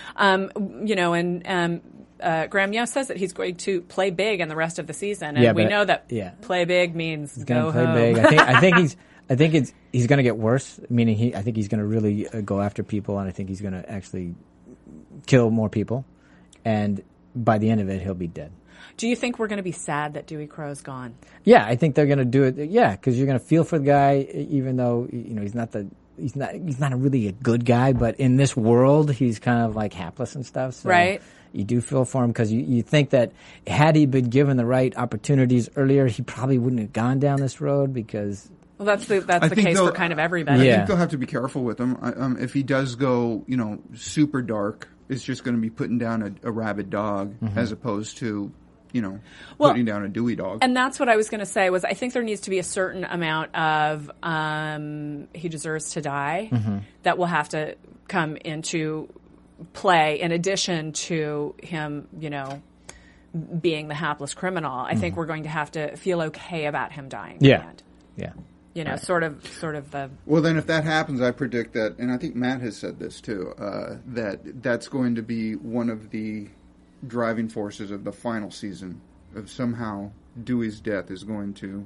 [SPEAKER 6] Graham Yost says that he's going to play big in the rest of the season, and
[SPEAKER 5] Yeah,
[SPEAKER 6] we
[SPEAKER 5] but-
[SPEAKER 6] know that
[SPEAKER 5] yeah.
[SPEAKER 6] play big means
[SPEAKER 5] He's going
[SPEAKER 6] go
[SPEAKER 5] to play
[SPEAKER 6] home.
[SPEAKER 5] big. I think he's going to get worse. Meaning, I think he's going to really go after people, and I think he's going to actually kill more people. And by the end of it, he'll be dead.
[SPEAKER 6] Do you think we're going to be sad that Dewey Crow's gone?
[SPEAKER 5] Yeah, I think they're going to do it. Yeah, because you're going to feel for the guy, even though he's not really a good guy. But in this world, he's kind of like hapless and stuff. So
[SPEAKER 6] Right.
[SPEAKER 5] You do feel for him because you think that had he been given the right opportunities earlier, he probably wouldn't have gone down this road because.
[SPEAKER 6] Well, that's the
[SPEAKER 7] I
[SPEAKER 6] case
[SPEAKER 7] think
[SPEAKER 6] for
[SPEAKER 7] they'll-
[SPEAKER 6] kind of
[SPEAKER 7] I
[SPEAKER 6] everybody.
[SPEAKER 5] Yeah.
[SPEAKER 7] think they'll have to be careful with him. If he does go, super dark, it's just going to be putting down a rabid dog as opposed to, putting down a Dewey dog.
[SPEAKER 6] And that's what I was going to say was I think there needs to be a certain amount of he deserves to die that will have to come into play in addition to him, being the hapless criminal. I think we're going to have to feel okay about him dying. in the
[SPEAKER 5] Yeah.
[SPEAKER 6] end.
[SPEAKER 5] Yeah.
[SPEAKER 6] Sort of the
[SPEAKER 7] Well, then if that happens, I predict that, and I think Matt has said this too, that's going to be one of the driving forces of the final season. Of somehow Dewey's death is going to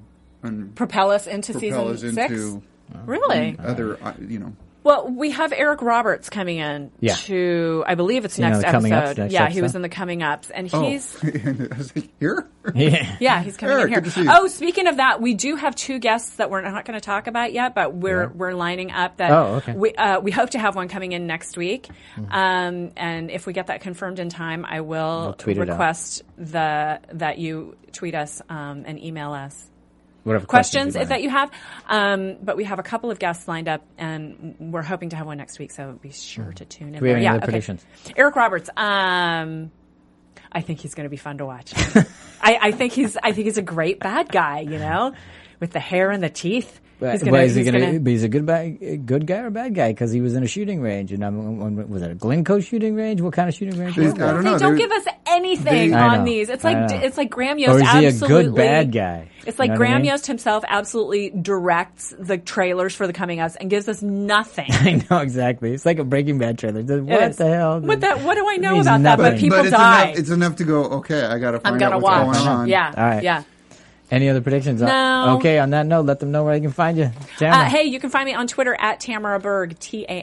[SPEAKER 7] and
[SPEAKER 6] propel us into
[SPEAKER 7] propel us
[SPEAKER 6] season 6?
[SPEAKER 7] into
[SPEAKER 6] Really?
[SPEAKER 7] other,
[SPEAKER 6] Well, we have Eric Roberts coming in to, I believe it's next episode. He was in the Coming Ups, and he's
[SPEAKER 7] here.
[SPEAKER 6] Yeah, he's coming
[SPEAKER 7] Eric,
[SPEAKER 6] in here.
[SPEAKER 7] good to see you.
[SPEAKER 6] Oh, speaking of that, we do have 2 guests that we're not going to talk about yet, but we're lining up. That we hope to have one coming in next week, and if we get that confirmed in time, I will request that you tweet us and email us.
[SPEAKER 5] Whatever
[SPEAKER 6] questions that you have. But we have a couple of guests lined up, and we're hoping to have one next week, so be sure to tune in.
[SPEAKER 5] Do we have any other predictions?
[SPEAKER 6] Eric Roberts. I think he's going to be fun to watch. I think he's a great bad guy, with the hair and the teeth. He's a good guy or bad guy? Because he was in a shooting range, and was it a Glencoe shooting range? What kind of shooting range?
[SPEAKER 7] I don't know.
[SPEAKER 6] They don't give us anything on these. It's like Graham Yost.
[SPEAKER 5] Or is he
[SPEAKER 6] absolutely,
[SPEAKER 5] a good bad guy?
[SPEAKER 6] It's like Graham Yost himself absolutely directs the trailers for the Coming Ups and gives us nothing.
[SPEAKER 5] I know exactly. It's like a Breaking Bad trailer. What the hell?
[SPEAKER 6] What do I know about that? But people die.
[SPEAKER 7] It's enough to go. Okay, I got to find out what's
[SPEAKER 6] watch.
[SPEAKER 7] going on.
[SPEAKER 6] Yeah,
[SPEAKER 5] all right.
[SPEAKER 6] Yeah.
[SPEAKER 5] Any other predictions?
[SPEAKER 6] No.
[SPEAKER 5] Okay, on that note, let them know where they can find you. Tamara.
[SPEAKER 6] Hey, you can find me on Twitter at Tamara Berg,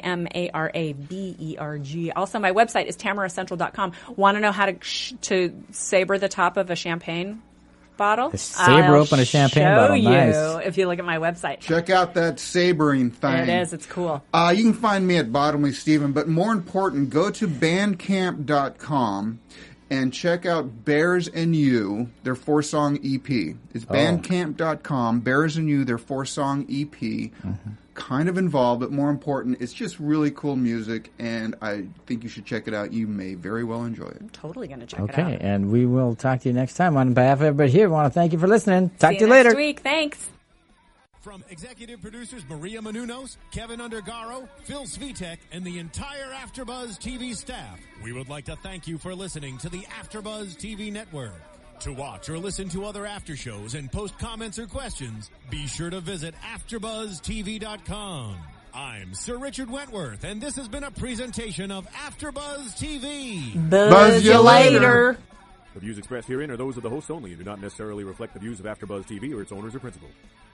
[SPEAKER 6] TamaraBerg. Also, my website is tamaracentral.com. Want to know how to saber the top of a champagne bottle?
[SPEAKER 5] Saber open a champagne bottle. Nice.
[SPEAKER 6] Show you if you look at my website.
[SPEAKER 7] Check out that sabering thing.
[SPEAKER 6] It is. It's cool.
[SPEAKER 7] You can find me at Bottomley Steven, but more important, go to bandcamp.com and check out Bears and You, their 4-song EP. It's bandcamp.com, Bears and You, their 4-song EP. Mm-hmm. Kind of involved, but more important, it's just really cool music, and I think you should check it out. You may very well enjoy it.
[SPEAKER 6] I'm totally going to check it out.
[SPEAKER 5] Okay, and we will talk to you next time. On behalf of everybody here, we want to thank you for listening. Talk to you
[SPEAKER 6] later.
[SPEAKER 5] Next
[SPEAKER 6] week. Thanks.
[SPEAKER 4] From executive producers Maria Menounos, Kevin Undergaro, Phil Svitek, and the entire AfterBuzz TV staff, we would like to thank you for listening to the AfterBuzz TV network. To watch or listen to other after shows and post comments or questions, be sure to visit AfterBuzzTV.com. I'm Sir Richard Wentworth, and this has been a presentation of AfterBuzz TV.
[SPEAKER 6] Buzz you later.
[SPEAKER 9] The views expressed herein are those of the hosts only and do not necessarily reflect the views of AfterBuzz TV or its owners or principals.